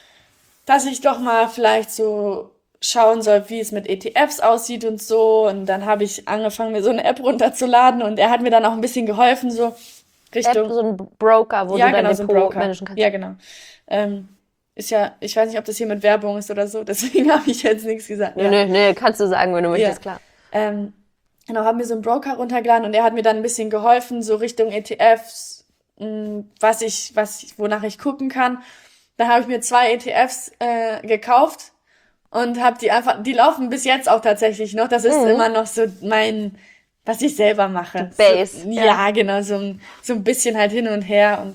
dass ich doch mal vielleicht so schauen soll, wie es mit E T Fs aussieht und so. Und dann habe ich angefangen, mir so eine App runterzuladen und er hat mir dann auch ein bisschen geholfen, so Richtung, App, so ein Broker, wo ja, du dein genau, so ein Depot Broker. managen kannst. Ja, genau. Ähm, ist ja, ich weiß nicht, ob das hier mit Werbung ist oder so, deswegen habe ich jetzt nichts gesagt. Nö, ja. nö, nö, kannst du sagen, wenn du möchtest, ja. klar. Ähm, genau, haben mir so einen Broker runtergeladen und er hat mir dann ein bisschen geholfen, so Richtung E T Fs, mh, was ich, was ich, wonach ich gucken kann. Dann habe ich mir zwei E T Fs äh, gekauft und habe die einfach, die laufen bis jetzt auch tatsächlich noch. Das ist mhm. immer noch so mein, was ich selber mache. Die Base. So, ja, ja, genau, so ein, so ein bisschen halt hin und her. Und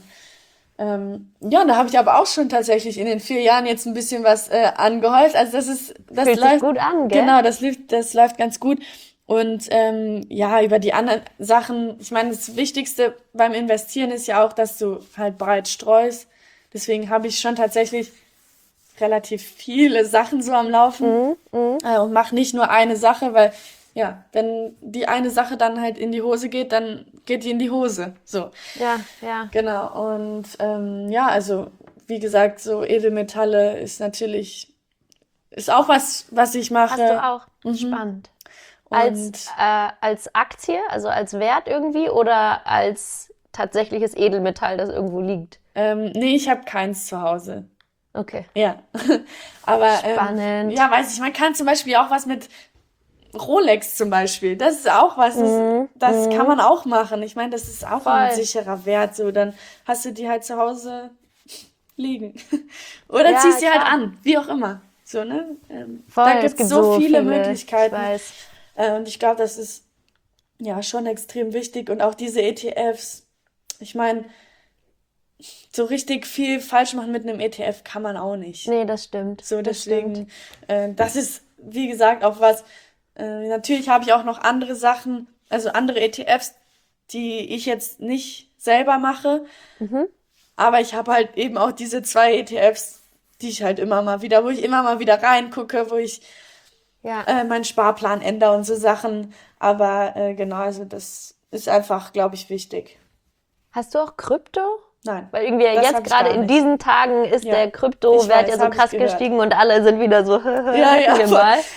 ähm, ja, und da habe ich aber auch schon tatsächlich in den vier Jahren jetzt ein bisschen was äh, angehäuft. Also das ist, das Fühlt läuft sich gut an, gell? Genau, das läuft, das läuft ganz gut. Und ähm, ja, über die anderen Sachen, ich meine, das Wichtigste beim Investieren ist ja auch, dass du halt breit streust. Deswegen habe ich schon tatsächlich relativ viele Sachen so am Laufen mhm, mh. äh, und mache nicht nur eine Sache, weil ja, wenn die eine Sache dann halt in die Hose geht, dann geht die in die Hose. So. Ja, ja. Genau. Und ähm, ja, also wie gesagt, so Edelmetalle ist natürlich, ist auch was, was ich mache. Hast du auch? Mhm. Spannend. Als, äh, als Aktie, also als Wert irgendwie oder als tatsächliches Edelmetall, das irgendwo liegt? Ähm, nee, ich habe keins zu Hause. Okay. Ja. Aber spannend. Ähm, ja, weiß ich, man kann zum Beispiel auch was mit Rolex zum Beispiel, das ist auch was, das, mm, das mm. kann man auch machen. Ich meine, das ist auch Voll. ein sicherer Wert. So, dann hast du die halt zu Hause liegen. Oder ja, ziehst sie klar. halt an, wie auch immer. So, ne? Ähm, Voll, da gibt's es gibt so, so viele, viele Möglichkeiten. Ich weiß. Äh, und ich glaube, das ist ja schon extrem wichtig. Und auch diese E T Fs, ich meine, so richtig viel falsch machen mit einem E T F kann man auch nicht. Nee, das stimmt. So, das deswegen, stimmt. Äh, das ist, wie gesagt, auch was. Äh, natürlich habe ich auch noch andere Sachen, also andere E T Fs, die ich jetzt nicht selber mache. Mhm. Aber ich habe halt eben auch diese zwei E T Fs, die ich halt immer mal wieder, wo ich immer mal wieder reingucke, wo ich ja. äh, meinen Sparplan ändere und so Sachen. Aber äh, genau, also das ist einfach, glaube ich, wichtig. Hast du auch Krypto? Nein. Weil irgendwie jetzt gerade in diesen Tagen ist ja. der Kryptowert ja so krass gestiegen und alle sind wieder so ja, ja, mal.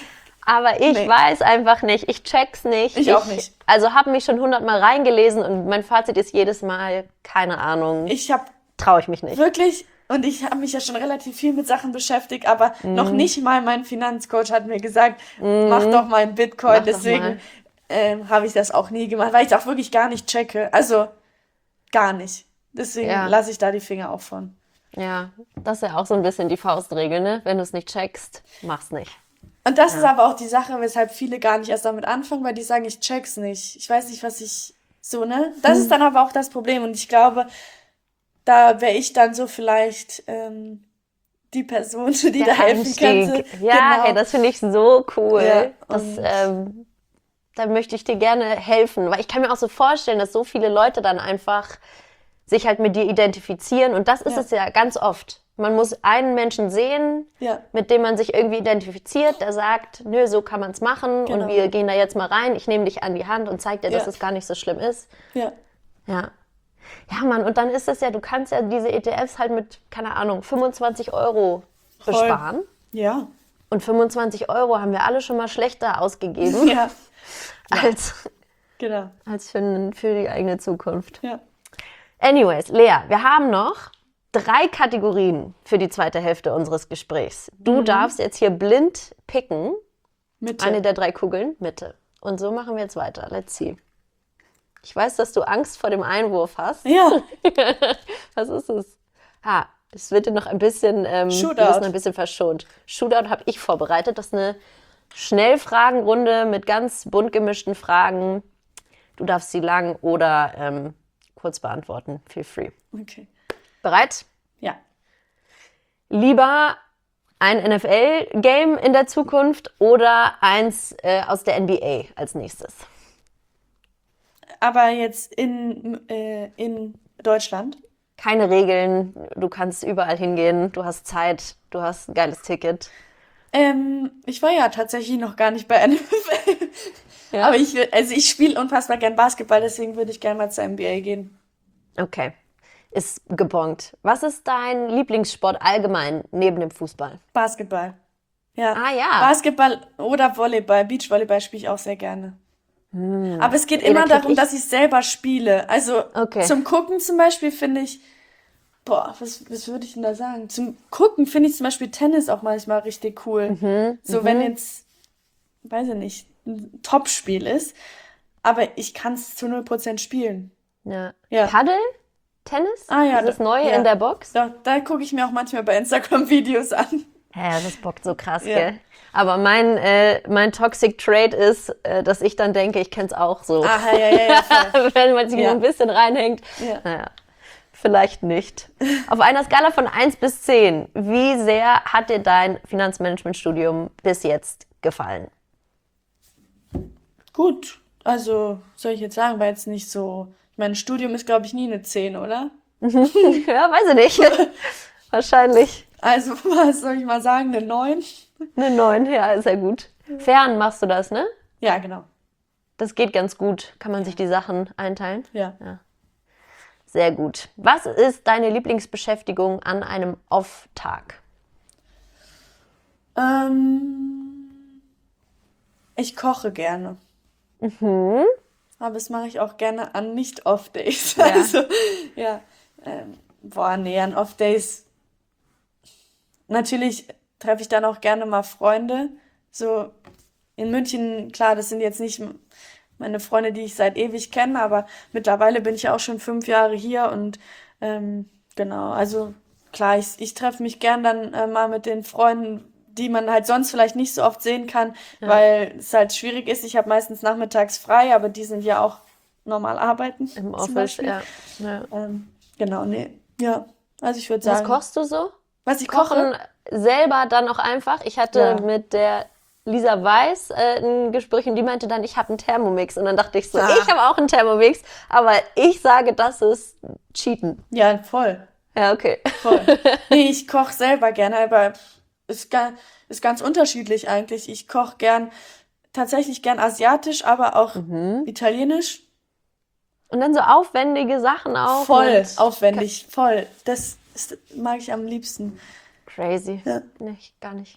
Aber ich Nee. weiß einfach nicht. Ich check's nicht. Ich auch nicht. Also habe mich schon hundertmal reingelesen und mein Fazit ist jedes Mal, keine Ahnung, Ich habe traue ich mich nicht. wirklich, und ich habe mich ja schon relativ viel mit Sachen beschäftigt, aber Mhm. noch nicht mal mein Finanzcoach hat mir gesagt, mach doch mal ein Bitcoin. Mach doch mal. Deswegen ähm, habe ich das auch nie gemacht, weil ich es auch wirklich gar nicht checke. Also gar nicht. Deswegen Ja. lasse ich da die Finger auch von. Ja, das ist ja auch so ein bisschen die Faustregel, ne? Wenn du es nicht checkst, mach's nicht. Und das ist aber auch die Sache, weshalb viele gar nicht erst damit anfangen, weil die sagen, ich check's nicht. Ich weiß nicht, was ich so, ne? Das ist dann aber auch das Problem. Und ich glaube, da wäre ich dann so vielleicht ähm, die Person, die Der da helfen Einstieg. könnte. Ja, Genau. hey, das finde ich so cool. Ja, das, und- ähm, da möchte ich dir gerne helfen, weil ich kann mir auch so vorstellen, dass so viele Leute dann einfach sich halt mit dir identifizieren und das ist Ja. es ja ganz oft. Man muss einen Menschen sehen, Ja. mit dem man sich irgendwie identifiziert, der sagt, nö, so kann man es machen Genau. und wir gehen da jetzt mal rein, ich nehme dich an die Hand und zeig dir, dass Ja. es gar nicht so schlimm ist. Ja. Ja. Ja, Mann, und dann ist es ja, du kannst ja diese E T Fs halt mit, keine Ahnung, fünfundzwanzig Euro Voll. besparen. Ja. Und fünfundzwanzig Euro haben wir alle schon mal schlechter ausgegeben Ja. als, Genau. als für, für die eigene Zukunft. Ja. Anyways, Lea, wir haben noch drei Kategorien für die zweite Hälfte unseres Gesprächs. Du darfst jetzt hier blind picken, Mitte. eine der drei Kugeln, Mitte. Und so machen wir jetzt weiter. Let's see. Ich weiß, dass du Angst vor dem Einwurf hast. Ja. Was ist es? Ah, es wird dir noch ein bisschen, ähm, Shootout. du bist noch ein bisschen verschont. Shootout habe ich vorbereitet. Das ist eine Schnellfragenrunde mit ganz bunt gemischten Fragen. Du darfst sie lang oder ähm, kurz beantworten. Feel free. Okay. Bereit? Ja. Lieber ein N F L-Game in der Zukunft oder eins äh, aus der N B A als nächstes? Aber jetzt in, äh, in Deutschland. Keine Regeln, du kannst überall hingehen, du hast Zeit, du hast ein geiles Ticket. Ähm, ich war ja tatsächlich noch gar nicht bei N F L. Ja? Aber ich will, also ich spiele unfassbar gern Basketball, deswegen würde ich gerne mal zur N B A gehen. Okay, ist gebongt. Was ist dein Lieblingssport allgemein neben dem Fußball? Basketball. Ja. Ah, ja. Basketball oder Volleyball. Beachvolleyball spiele ich auch sehr gerne. Aber es geht Ey, da immer krieg darum, ich- dass ich selber spiele. Also Okay. zum Gucken zum Beispiel finde ich, boah, was, was würde ich denn da sagen? Zum Gucken finde ich zum Beispiel Tennis auch manchmal richtig cool. Mhm, So wenn jetzt, weiß ich nicht, ein Topspiel ist, aber ich kann es zu null Prozent spielen. Ja. Ja. Paddel? Tennis? Ah, ja, Das da- Neue ja. in der Box? Da, da gucke ich mir auch manchmal bei Instagram Videos an. Ja, das bockt so krass, Ja. gell? Aber mein, äh, mein Toxic Trait ist, äh, dass ich dann denke, ich kenn's auch so. Ah, ja, ja, ja, voll. Wenn man sich Ja. nur ein bisschen reinhängt. Ja. Naja, vielleicht nicht. Auf einer Skala von eins bis zehn, wie sehr hat dir dein Finanzmanagementstudium bis jetzt gefallen? Gut, also soll ich jetzt sagen, war jetzt nicht so, mein Studium ist glaube ich nie eine zehn, oder? Ja, weiß ich nicht. Wahrscheinlich Also, was soll ich mal sagen, eine neun? eine neun, ja, ist ja gut. Fern machst du das, ne? Ja, genau. Das geht ganz gut. Kann man sich die Sachen einteilen? Ja. Sehr gut. Was ist deine Lieblingsbeschäftigung an einem Off-Tag? Ähm, ich koche gerne. Aber das mache ich auch gerne an Nicht-Off-Days. Ja. Also, ja. Ähm, boah, nee, an Off-Days. Natürlich treffe ich dann auch gerne mal Freunde. So in München, klar, das sind jetzt nicht meine Freunde, die ich seit ewig kenne, aber mittlerweile bin ich ja auch schon fünf Jahre hier und ähm, genau, also klar, ich, ich treffe mich gern dann äh, mal mit den Freunden, die man halt sonst vielleicht nicht so oft sehen kann, weil es halt schwierig ist. Ich habe meistens nachmittags frei, aber die sind ja auch normal arbeiten. Im zum Office, Beispiel. ja. ja. Ähm, genau, nee. Ja, also ich würde Was sagen, kochst du so? was ich Kochen koche. selber dann auch einfach. Ich hatte Ja. mit der Lisa Weiß äh, ein Gespräch und die meinte dann, ich habe einen Thermomix. Und dann dachte ich so, Ah. ich habe auch einen Thermomix, aber ich sage, das ist Cheaten. Ja, voll. Ja, okay. Voll. Nee, ich koche selber gerne, aber ist, ga, ist ganz unterschiedlich eigentlich. Ich koche gern, tatsächlich gern asiatisch, aber auch Mhm. italienisch. Und dann so aufwendige Sachen auch. Voll mit- aufwendig, voll. Das ist, mag ich am liebsten. Crazy. Ja. Nee, ich gar nicht.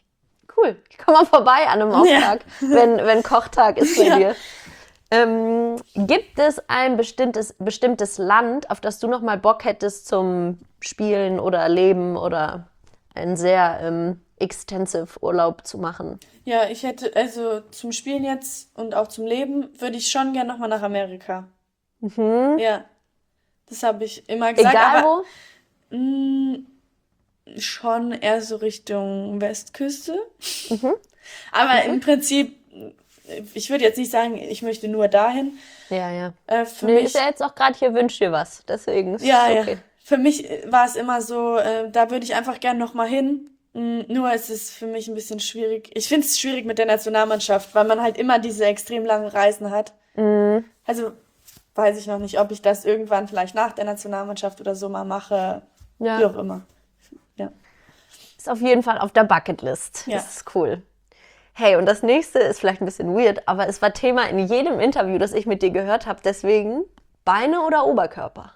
Cool. Ich komme mal vorbei an einem Auftag, Ja. wenn, wenn Kochtag ist bei Ja. dir. Ähm, gibt es ein bestimmtes, bestimmtes Land, auf das du noch mal Bock hättest zum Spielen oder Leben oder einen sehr ähm, extensive Urlaub zu machen? Ja, ich hätte, also zum Spielen jetzt und auch zum Leben, würde ich schon gern nochmal nach Amerika. Mhm. Ja, das habe ich immer gesagt, Egal aber wo? mh, schon eher so Richtung Westküste. Mhm. Aber im Prinzip, ich würde jetzt nicht sagen, ich möchte nur dahin. Ja, ja. Äh, für Nee, ist mich, ja jetzt auch gerade hier, wünsch dir was. Deswegen ist ja, es ja. okay. Für mich war es immer so, äh, da würde ich einfach gern nochmal hin. Mm, Nur es ist für mich ein bisschen schwierig. Ich finde es schwierig mit der Nationalmannschaft, weil man halt immer diese extrem langen Reisen hat. Mhm. Also weiß ich noch nicht, ob ich das irgendwann vielleicht nach der Nationalmannschaft oder so mal mache. Wie Ja, auch immer. Ja. ist auf jeden Fall auf der Bucketlist. Ja. Das ist cool. Hey, und das nächste ist vielleicht ein bisschen weird, aber es war Thema in jedem Interview, das ich mit dir gehört habe. Deswegen Beine oder Oberkörper?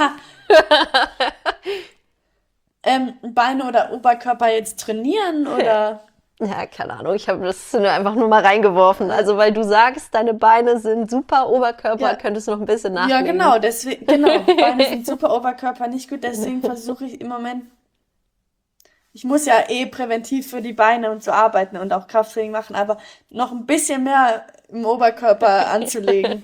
Ähm, Beine oder Oberkörper jetzt trainieren oder? Ja, keine Ahnung, ich habe das nur einfach nur mal reingeworfen. Also, weil du sagst, deine Beine sind super, Oberkörper, Ja. könntest du noch ein bisschen Ja, nachlegen. genau, deswegen, genau. Beine sind super, Oberkörper nicht gut, deswegen versuche ich im Moment, ich muss ja eh präventiv für die Beine und so arbeiten und auch Krafttraining machen, aber noch ein bisschen mehr im Oberkörper anzulegen.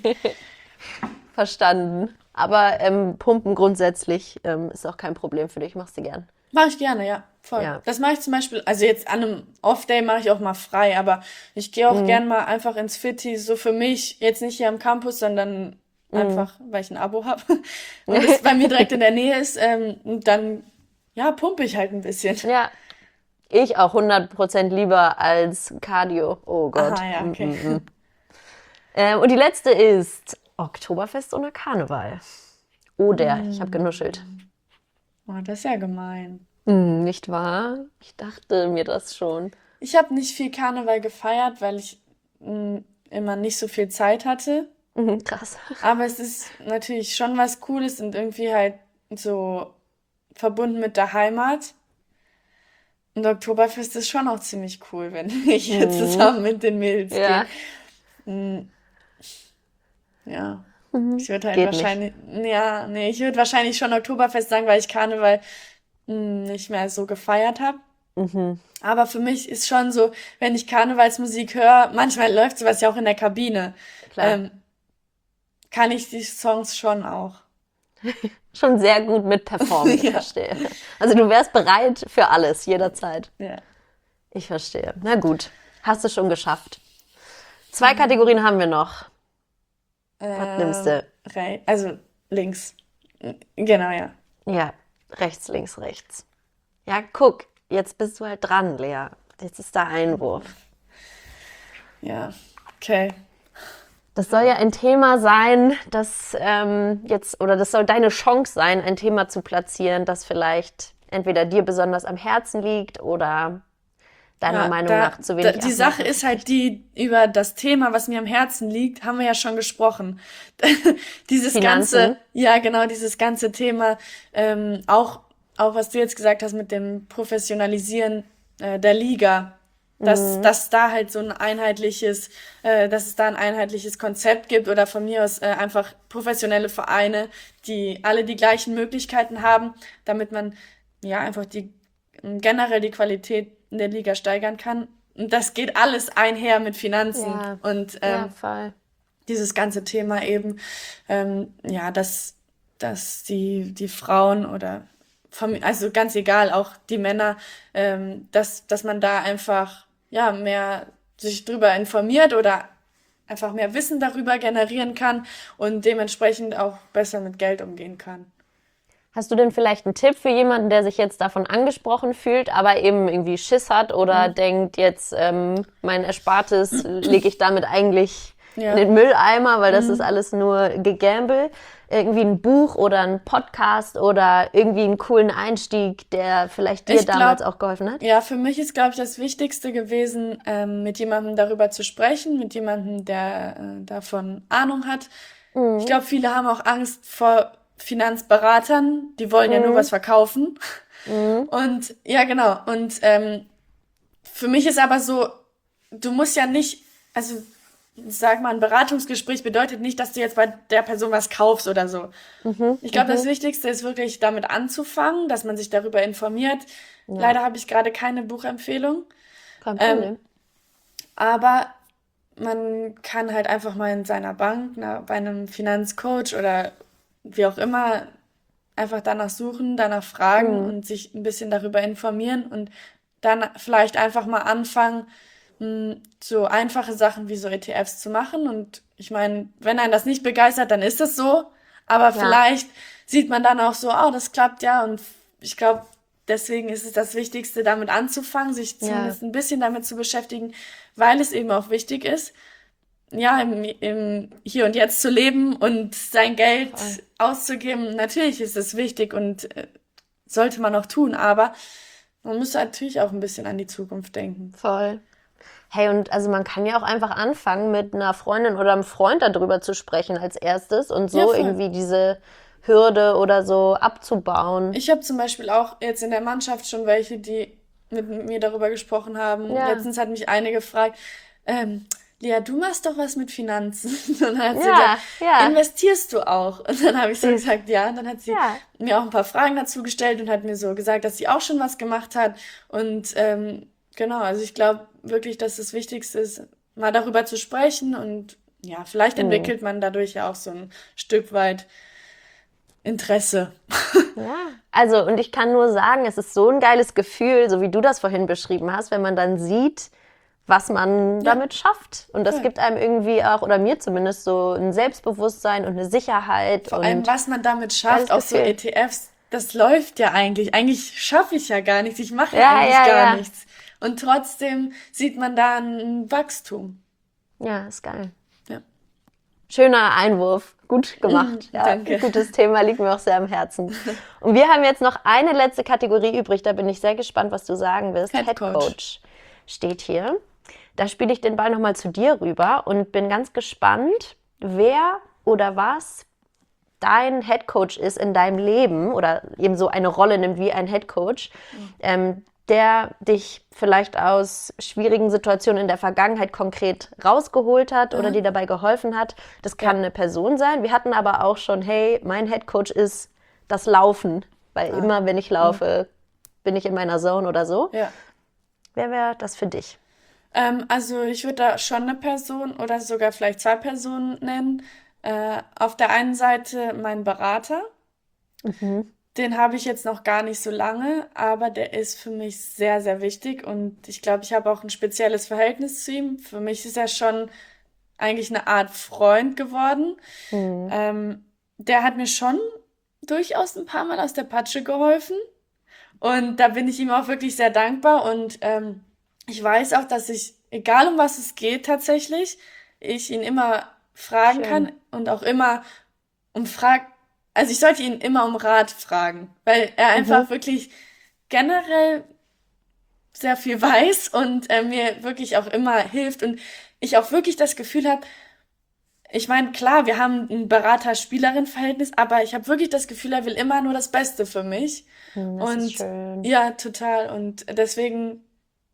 Verstanden. Aber ähm, Pumpen grundsätzlich ähm, ist auch kein Problem für dich, machst du gern. Mache ich gerne, ja, voll. Ja. Das mache ich zum Beispiel, also jetzt an einem Off-Day mache ich auch mal frei, aber ich gehe auch gern mal einfach ins Fitti, so für mich, jetzt nicht hier am Campus, sondern einfach, weil ich ein Abo habe und es bei mir direkt in der Nähe ist, ähm, und dann, ja, pumpe ich halt ein bisschen. Ja, ich auch hundert Prozent lieber als Cardio. Oh Gott. Aha, ja, okay. Mm, mm, mm. Ähm, und die letzte ist Oktoberfest oder Karneval? Oder, ich habe genuschelt. Oh, das ist ja gemein. Hm, nicht wahr? Ich dachte mir das schon. Ich habe nicht viel Karneval gefeiert, weil ich mh, immer nicht so viel Zeit hatte. Mhm, krass. Aber es ist natürlich schon was Cooles und irgendwie halt so verbunden mit der Heimat. Und Oktoberfest ist schon auch ziemlich cool, wenn ich jetzt zusammen mit den Mädels Ja, gehe. Ja, ich würde halt geht nicht. wahrscheinlich, ja, nee, ich würde wahrscheinlich schon Oktoberfest sagen, weil ich Karneval mh, nicht mehr so gefeiert habe. Mhm. Aber für mich ist schon so, wenn ich Karnevalsmusik höre, manchmal läuft sowas ja auch in der Kabine, Klar. ähm, kann ich die Songs schon auch. Schon sehr gut mit performen, ich Ja. verstehe. Also du wärst bereit für alles, jederzeit. Ja. Ich verstehe. Na gut, hast du schon geschafft. Zwei Kategorien haben wir noch. Was nimmst du? Rei- Also links. Genau, ja. Ja, rechts, links, rechts. Ja, guck, jetzt bist du halt dran, Lea. Jetzt ist der Einwurf. Ja, okay. Das soll ja ein Thema sein, das ähm, jetzt, oder das soll deine Chance sein, ein Thema zu platzieren, das vielleicht entweder dir besonders am Herzen liegt oder deiner Ja, Meinung da, nach zu da, wenig die Sache Aufmerksamkeit ist halt die, über das Thema, was mir am Herzen liegt, haben wir ja schon gesprochen. Dieses Finanzen. ganze, ja genau, dieses ganze Thema, ähm, auch, auch was du jetzt gesagt hast mit dem Professionalisieren äh, der Liga, dass, dass da halt so ein einheitliches, äh, dass es da ein einheitliches Konzept gibt oder von mir aus äh, einfach professionelle Vereine, die alle die gleichen Möglichkeiten haben, damit man ja einfach die generell die Qualität in der Liga steigern kann. Und das geht alles einher mit Finanzen Ja. und Ja, ähm, voll. dieses ganze Thema eben, ähm, ja, dass, dass die, die Frauen oder Fam- also ganz egal, auch die Männer, ähm, dass, dass man da einfach ja mehr sich drüber informiert oder einfach mehr Wissen darüber generieren kann und dementsprechend auch besser mit Geld umgehen kann. Hast du denn vielleicht einen Tipp für jemanden, der sich jetzt davon angesprochen fühlt, aber eben irgendwie Schiss hat oder denkt, jetzt ähm, mein Erspartes lege ich damit eigentlich Ja. in den Mülleimer, weil das ist alles nur Gegambel? Irgendwie ein Buch oder ein Podcast oder irgendwie einen coolen Einstieg, der vielleicht dir Ich glaub- damals auch geholfen hat? Ja, für mich ist, glaube ich, das Wichtigste gewesen, ähm, mit jemandem darüber zu sprechen, mit jemandem, der äh, davon Ahnung hat. Ich glaube, viele haben auch Angst vor Finanzberatern, die wollen ja nur was verkaufen. Und ja, genau. Und ähm, für mich ist aber so, du musst ja nicht, also sag mal, ein Beratungsgespräch bedeutet nicht, dass du jetzt bei der Person was kaufst oder so. Mhm, Ich glaube, mhm. das Wichtigste ist wirklich damit anzufangen, dass man sich darüber informiert. Ja. Leider habe ich gerade keine Buchempfehlung, Kein ähm, Problem. aber man kann halt einfach mal in seiner Bank, na, bei einem Finanzcoach oder wie auch immer, einfach danach suchen, danach fragen Mhm. und sich ein bisschen darüber informieren und dann vielleicht einfach mal anfangen, mh, so einfache Sachen wie so E T Fs zu machen. Und ich meine, wenn einen das nicht begeistert, dann ist es so. Aber Ja. vielleicht sieht man dann auch so, oh, das klappt ja. Und ich glaube, deswegen ist es das Wichtigste, damit anzufangen, sich Ja. zumindest ein bisschen damit zu beschäftigen, weil es eben auch wichtig ist, ja, im, im Hier und Jetzt zu leben und sein Geld Voll. auszugeben. Natürlich ist es wichtig und äh, sollte man auch tun, aber man muss natürlich auch ein bisschen an die Zukunft denken. Voll. Hey, und also man kann ja auch einfach anfangen, mit einer Freundin oder einem Freund darüber zu sprechen als erstes und so Ja, voll. irgendwie diese Hürde oder so abzubauen. Ich habe zum Beispiel auch jetzt in der Mannschaft schon welche, die mit mir darüber gesprochen haben. Ja. Letztens hat mich eine gefragt, ähm, Lea, du machst doch was mit Finanzen. Und dann hat sie Ja, gesagt, ja. investierst du auch? Und dann habe ich so gesagt, ja. Und dann hat sie Ja. mir auch ein paar Fragen dazu gestellt und hat mir so gesagt, dass sie auch schon was gemacht hat. Und ähm, genau, also ich glaube wirklich, dass das Wichtigste ist, mal darüber zu sprechen. Und ja, vielleicht Mhm. entwickelt man dadurch ja auch so ein Stück weit Interesse. Ja, also und ich kann nur sagen, es ist so ein geiles Gefühl, so wie du das vorhin beschrieben hast, wenn man dann sieht, was man Ja. damit schafft. Und das Voll. gibt einem irgendwie auch, oder mir zumindest, so ein Selbstbewusstsein und eine Sicherheit. Vor und allem, was man damit schafft, geiles auch so Gefühl. E T Fs, das läuft ja eigentlich. Eigentlich schaffe ich ja gar nichts. Ich mache ja Ja, eigentlich ja, gar ja. nichts. Und trotzdem sieht man da ein Wachstum. Ja, ist geil. Ja. Schöner Einwurf. Gut gemacht. Ja, Danke. gutes Thema, liegt mir auch sehr am Herzen. Und wir haben jetzt noch eine letzte Kategorie übrig. Da bin ich sehr gespannt, was du sagen wirst. Head Head Coach. Coach steht hier. Da spiele ich den Ball nochmal zu dir rüber und bin ganz gespannt, wer oder was dein Head Coach ist in deinem Leben oder eben so eine Rolle nimmt wie ein Head Coach, ähm, der dich vielleicht aus schwierigen Situationen in der Vergangenheit konkret rausgeholt hat oder Mhm. dir dabei geholfen hat. Das kann Ja. eine Person sein. Wir hatten aber auch schon, hey, mein Head Coach ist das Laufen, weil Ah. immer, wenn ich laufe, bin ich in meiner Zone oder so. Ja. Wer wäre das für dich? Ähm, also ich würde da schon eine Person oder sogar vielleicht zwei Personen nennen. Äh, auf der einen Seite mein Berater. Mhm. Den habe ich jetzt noch gar nicht so lange, aber der ist für mich sehr, sehr wichtig und ich glaube, ich habe auch ein spezielles Verhältnis zu ihm. Für mich ist er schon eigentlich eine Art Freund geworden. Mhm. Ähm, der hat mir schon durchaus ein paar Mal aus der Patsche geholfen und da bin ich ihm auch wirklich sehr dankbar und ähm, ich weiß auch, dass ich, egal um was es geht tatsächlich, ich ihn immer fragen Schön. kann und auch immer um Frag, also ich sollte ihn immer um Rat fragen, weil er einfach wirklich generell sehr viel weiß und äh, mir wirklich auch immer hilft und ich auch wirklich das Gefühl habe, ich meine, klar, wir haben ein Berater-Spielerin-Verhältnis, aber ich habe wirklich das Gefühl, er will immer nur das Beste für mich. Hm, das Und ist schön. ja, total. Und deswegen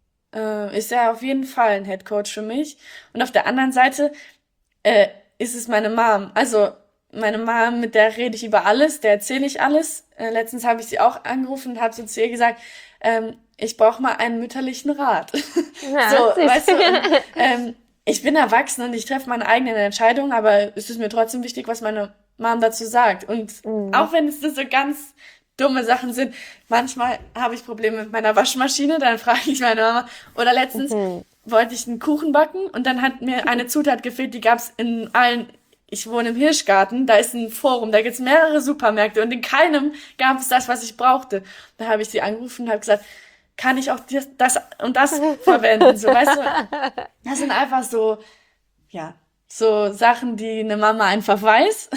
äh, ist er auf jeden Fall ein Headcoach für mich. Und auf der anderen Seite äh, ist es meine Mom. Also meine Mom, mit der rede ich über alles, der erzähle ich alles. Äh, letztens habe ich sie auch angerufen und habe so zu ihr gesagt, ähm, ich brauche mal einen mütterlichen Rat. Ja, So, süß. weißt du, und, ähm, ich bin erwachsen und ich treffe meine eigenen Entscheidungen, aber es ist mir trotzdem wichtig, was meine Mom dazu sagt. Und Mhm. auch wenn es so ganz dumme Sachen sind, manchmal habe ich Probleme mit meiner Waschmaschine, dann frage ich meine Mama. Oder letztens Mhm. wollte ich einen Kuchen backen und dann hat mir eine Zutat gefehlt, die gab's in allen, ich wohne im Hirschgarten, da ist ein Forum, da gibt's mehrere Supermärkte und in keinem gab es das, was ich brauchte. Da habe ich sie angerufen und habe gesagt, kann ich auch das, das und das verwenden? So, weißt du, das sind einfach so, ja, so Sachen, die eine Mama einfach weiß.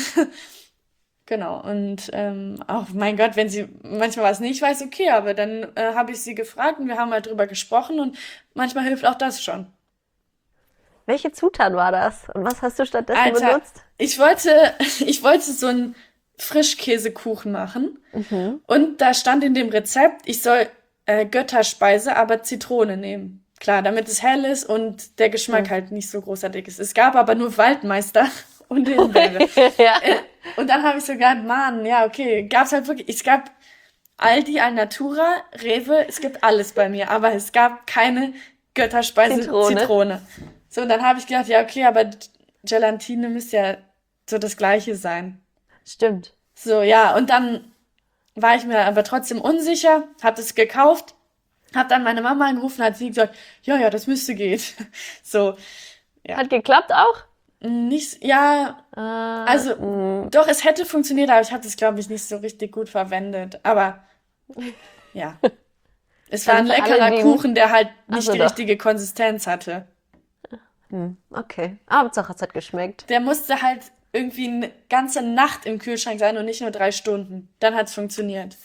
Genau, und ähm, auch, mein Gott, wenn sie manchmal was nicht weiß, okay, aber dann äh, habe ich sie gefragt und wir haben halt drüber gesprochen und manchmal hilft auch das schon. Welche Zutat war das? Und was hast du stattdessen Alter, benutzt? ich wollte, ich wollte so einen Frischkäsekuchen machen und da stand in dem Rezept, ich soll äh, Götterspeise, aber Zitrone nehmen. klar, damit es hell ist und der Geschmack mhm. halt nicht so großartig ist. Es gab aber nur Waldmeister und Himbeere. ja. Und dann habe ich so gedacht, Mann, ja, okay, gab's halt wirklich, es gab Aldi, Alnatura, Rewe, es gibt alles bei mir, aber es gab keine Götterspeise Zitrone. Zitrone. So, und dann habe ich gedacht, ja, okay, aber Gelatine müsste ja so das Gleiche sein. Stimmt. So, ja, und dann war ich mir aber trotzdem unsicher, hab das gekauft, hab dann meine Mama angerufen, hat sie gesagt, ja, ja, das müsste gehen. So, ja. Hat geklappt auch? Nicht, ja, ah, also, mh. doch, es hätte funktioniert, aber ich habe das, glaube ich, nicht so richtig gut verwendet. Aber, ja. Es war ein leckerer alle, Kuchen, der halt nicht die doch. richtige Konsistenz hatte. Hm, okay. Hauptsache, es hat geschmeckt. Der musste halt irgendwie eine ganze Nacht im Kühlschrank sein und nicht nur drei Stunden. Dann hat's funktioniert.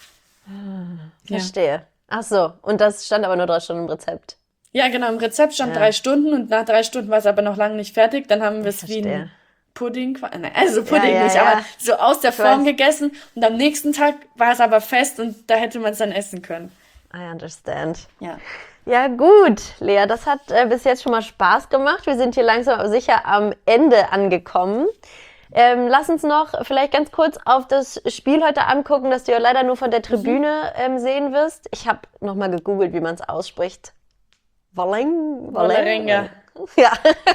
Verstehe. Ja. Ach so, und das stand aber nur drei Stunden im Rezept. Ja, genau, im Rezept stand ja. drei Stunden und nach drei Stunden war es aber noch lange nicht fertig. Dann haben wir es wie ein Pudding, also Pudding ja, ja, nicht, ja. aber so aus der ich Form weiß. gegessen. Und am nächsten Tag war es aber fest und da hätte man es dann essen können. I understand. Ja. Ja gut, Lea, das hat äh, bis jetzt schon mal Spaß gemacht. Wir sind hier langsam aber sicher am Ende angekommen. Ähm, lass uns noch vielleicht ganz kurz auf das Spiel heute angucken, das du ja leider nur von der Tribüne ähm, sehen wirst. Ich habe nochmal gegoogelt, wie man es ausspricht. Vålerenga. Vålerenga. Ja.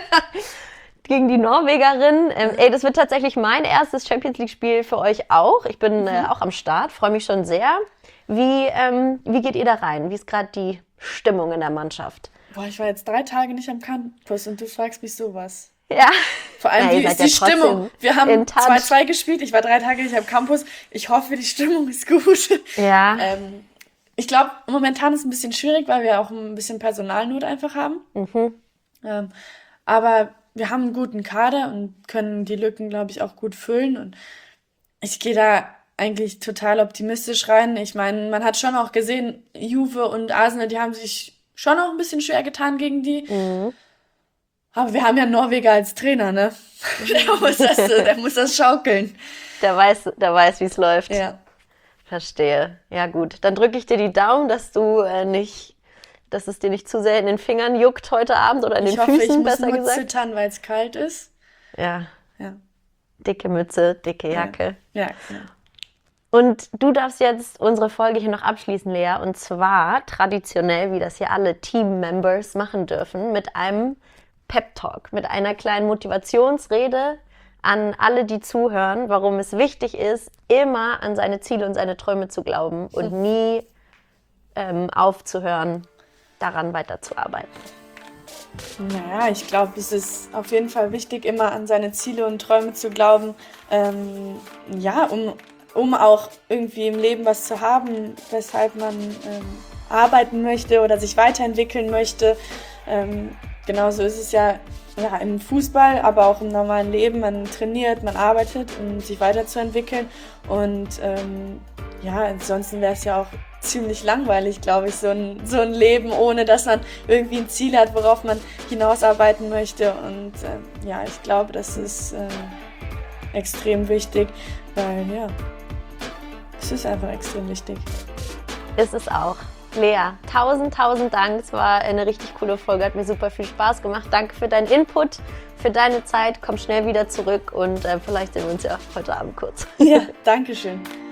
Gegen die Norwegerin. Ähm, ey, das wird tatsächlich mein erstes Champions-League-Spiel für euch auch. Ich bin äh, auch am Start, freue mich schon sehr. Wie, ähm, wie geht ihr da rein? Wie ist gerade die Stimmung in der Mannschaft? Boah, ich war jetzt drei Tage nicht am Campus und du fragst mich sowas. Ja. Vor allem, ja, wie ist die ja Stimmung? Wir haben zwei zwei gespielt, ich war drei Tage nicht am Campus. Ich hoffe, die Stimmung ist gut. Ja. ähm, ich glaube, momentan ist es ein bisschen schwierig, weil wir auch ein bisschen Personalnot einfach haben. Mhm. Ähm, aber wir haben einen guten Kader und können die Lücken, glaube ich, auch gut füllen. Und ich gehe da eigentlich total optimistisch rein. Ich meine, man hat schon auch gesehen, Juve und Arsenal, die haben sich schon auch ein bisschen schwer getan gegen die. Mhm. Aber wir haben ja Norweger als Trainer, ne? der, muss das, der muss das schaukeln. Der weiß, der weiß, wie es läuft. Ja. Verstehe. Ja gut, dann drücke ich dir die Daumen, dass du äh, nicht, dass es dir nicht zu sehr in den Fingern juckt heute Abend oder in ich den hoffe, Füßen, besser besser gesagt. Ich muss nur zittern, weil es kalt ist. Ja. Ja. Dicke Mütze, dicke Jacke. Ja, ja genau. Und du darfst jetzt unsere Folge hier noch abschließen, Lea. Und zwar traditionell, wie das hier alle Team-Members machen dürfen, mit einem Pep-Talk, mit einer kleinen Motivationsrede an alle, die zuhören, warum es wichtig ist, immer an seine Ziele und seine Träume zu glauben und hm. nie ähm, aufzuhören, daran weiterzuarbeiten. Naja, ich glaube, es ist auf jeden Fall wichtig, immer an seine Ziele und Träume zu glauben, ähm, ja, um, um auch irgendwie im Leben was zu haben, weshalb man ähm, arbeiten möchte oder sich weiterentwickeln möchte. Ähm, genauso ist es ja, ja im Fußball, aber auch im normalen Leben. Man trainiert, man arbeitet, um sich weiterzuentwickeln. Und ähm, ja, ansonsten wäre es ja auch ziemlich langweilig, glaube ich, so ein, so ein Leben, ohne dass man irgendwie ein Ziel hat, worauf man hinausarbeiten möchte. Und äh, ja, ich glaube, das ist äh, extrem wichtig, weil ja, es ist einfach extrem wichtig. Ist es auch. Lea, tausend, tausend Dank. Es war eine richtig coole Folge, hat mir super viel Spaß gemacht. Danke für deinen Input, für deine Zeit. Komm schnell wieder zurück und äh, vielleicht sehen wir uns ja heute Abend kurz. Ja, danke schön.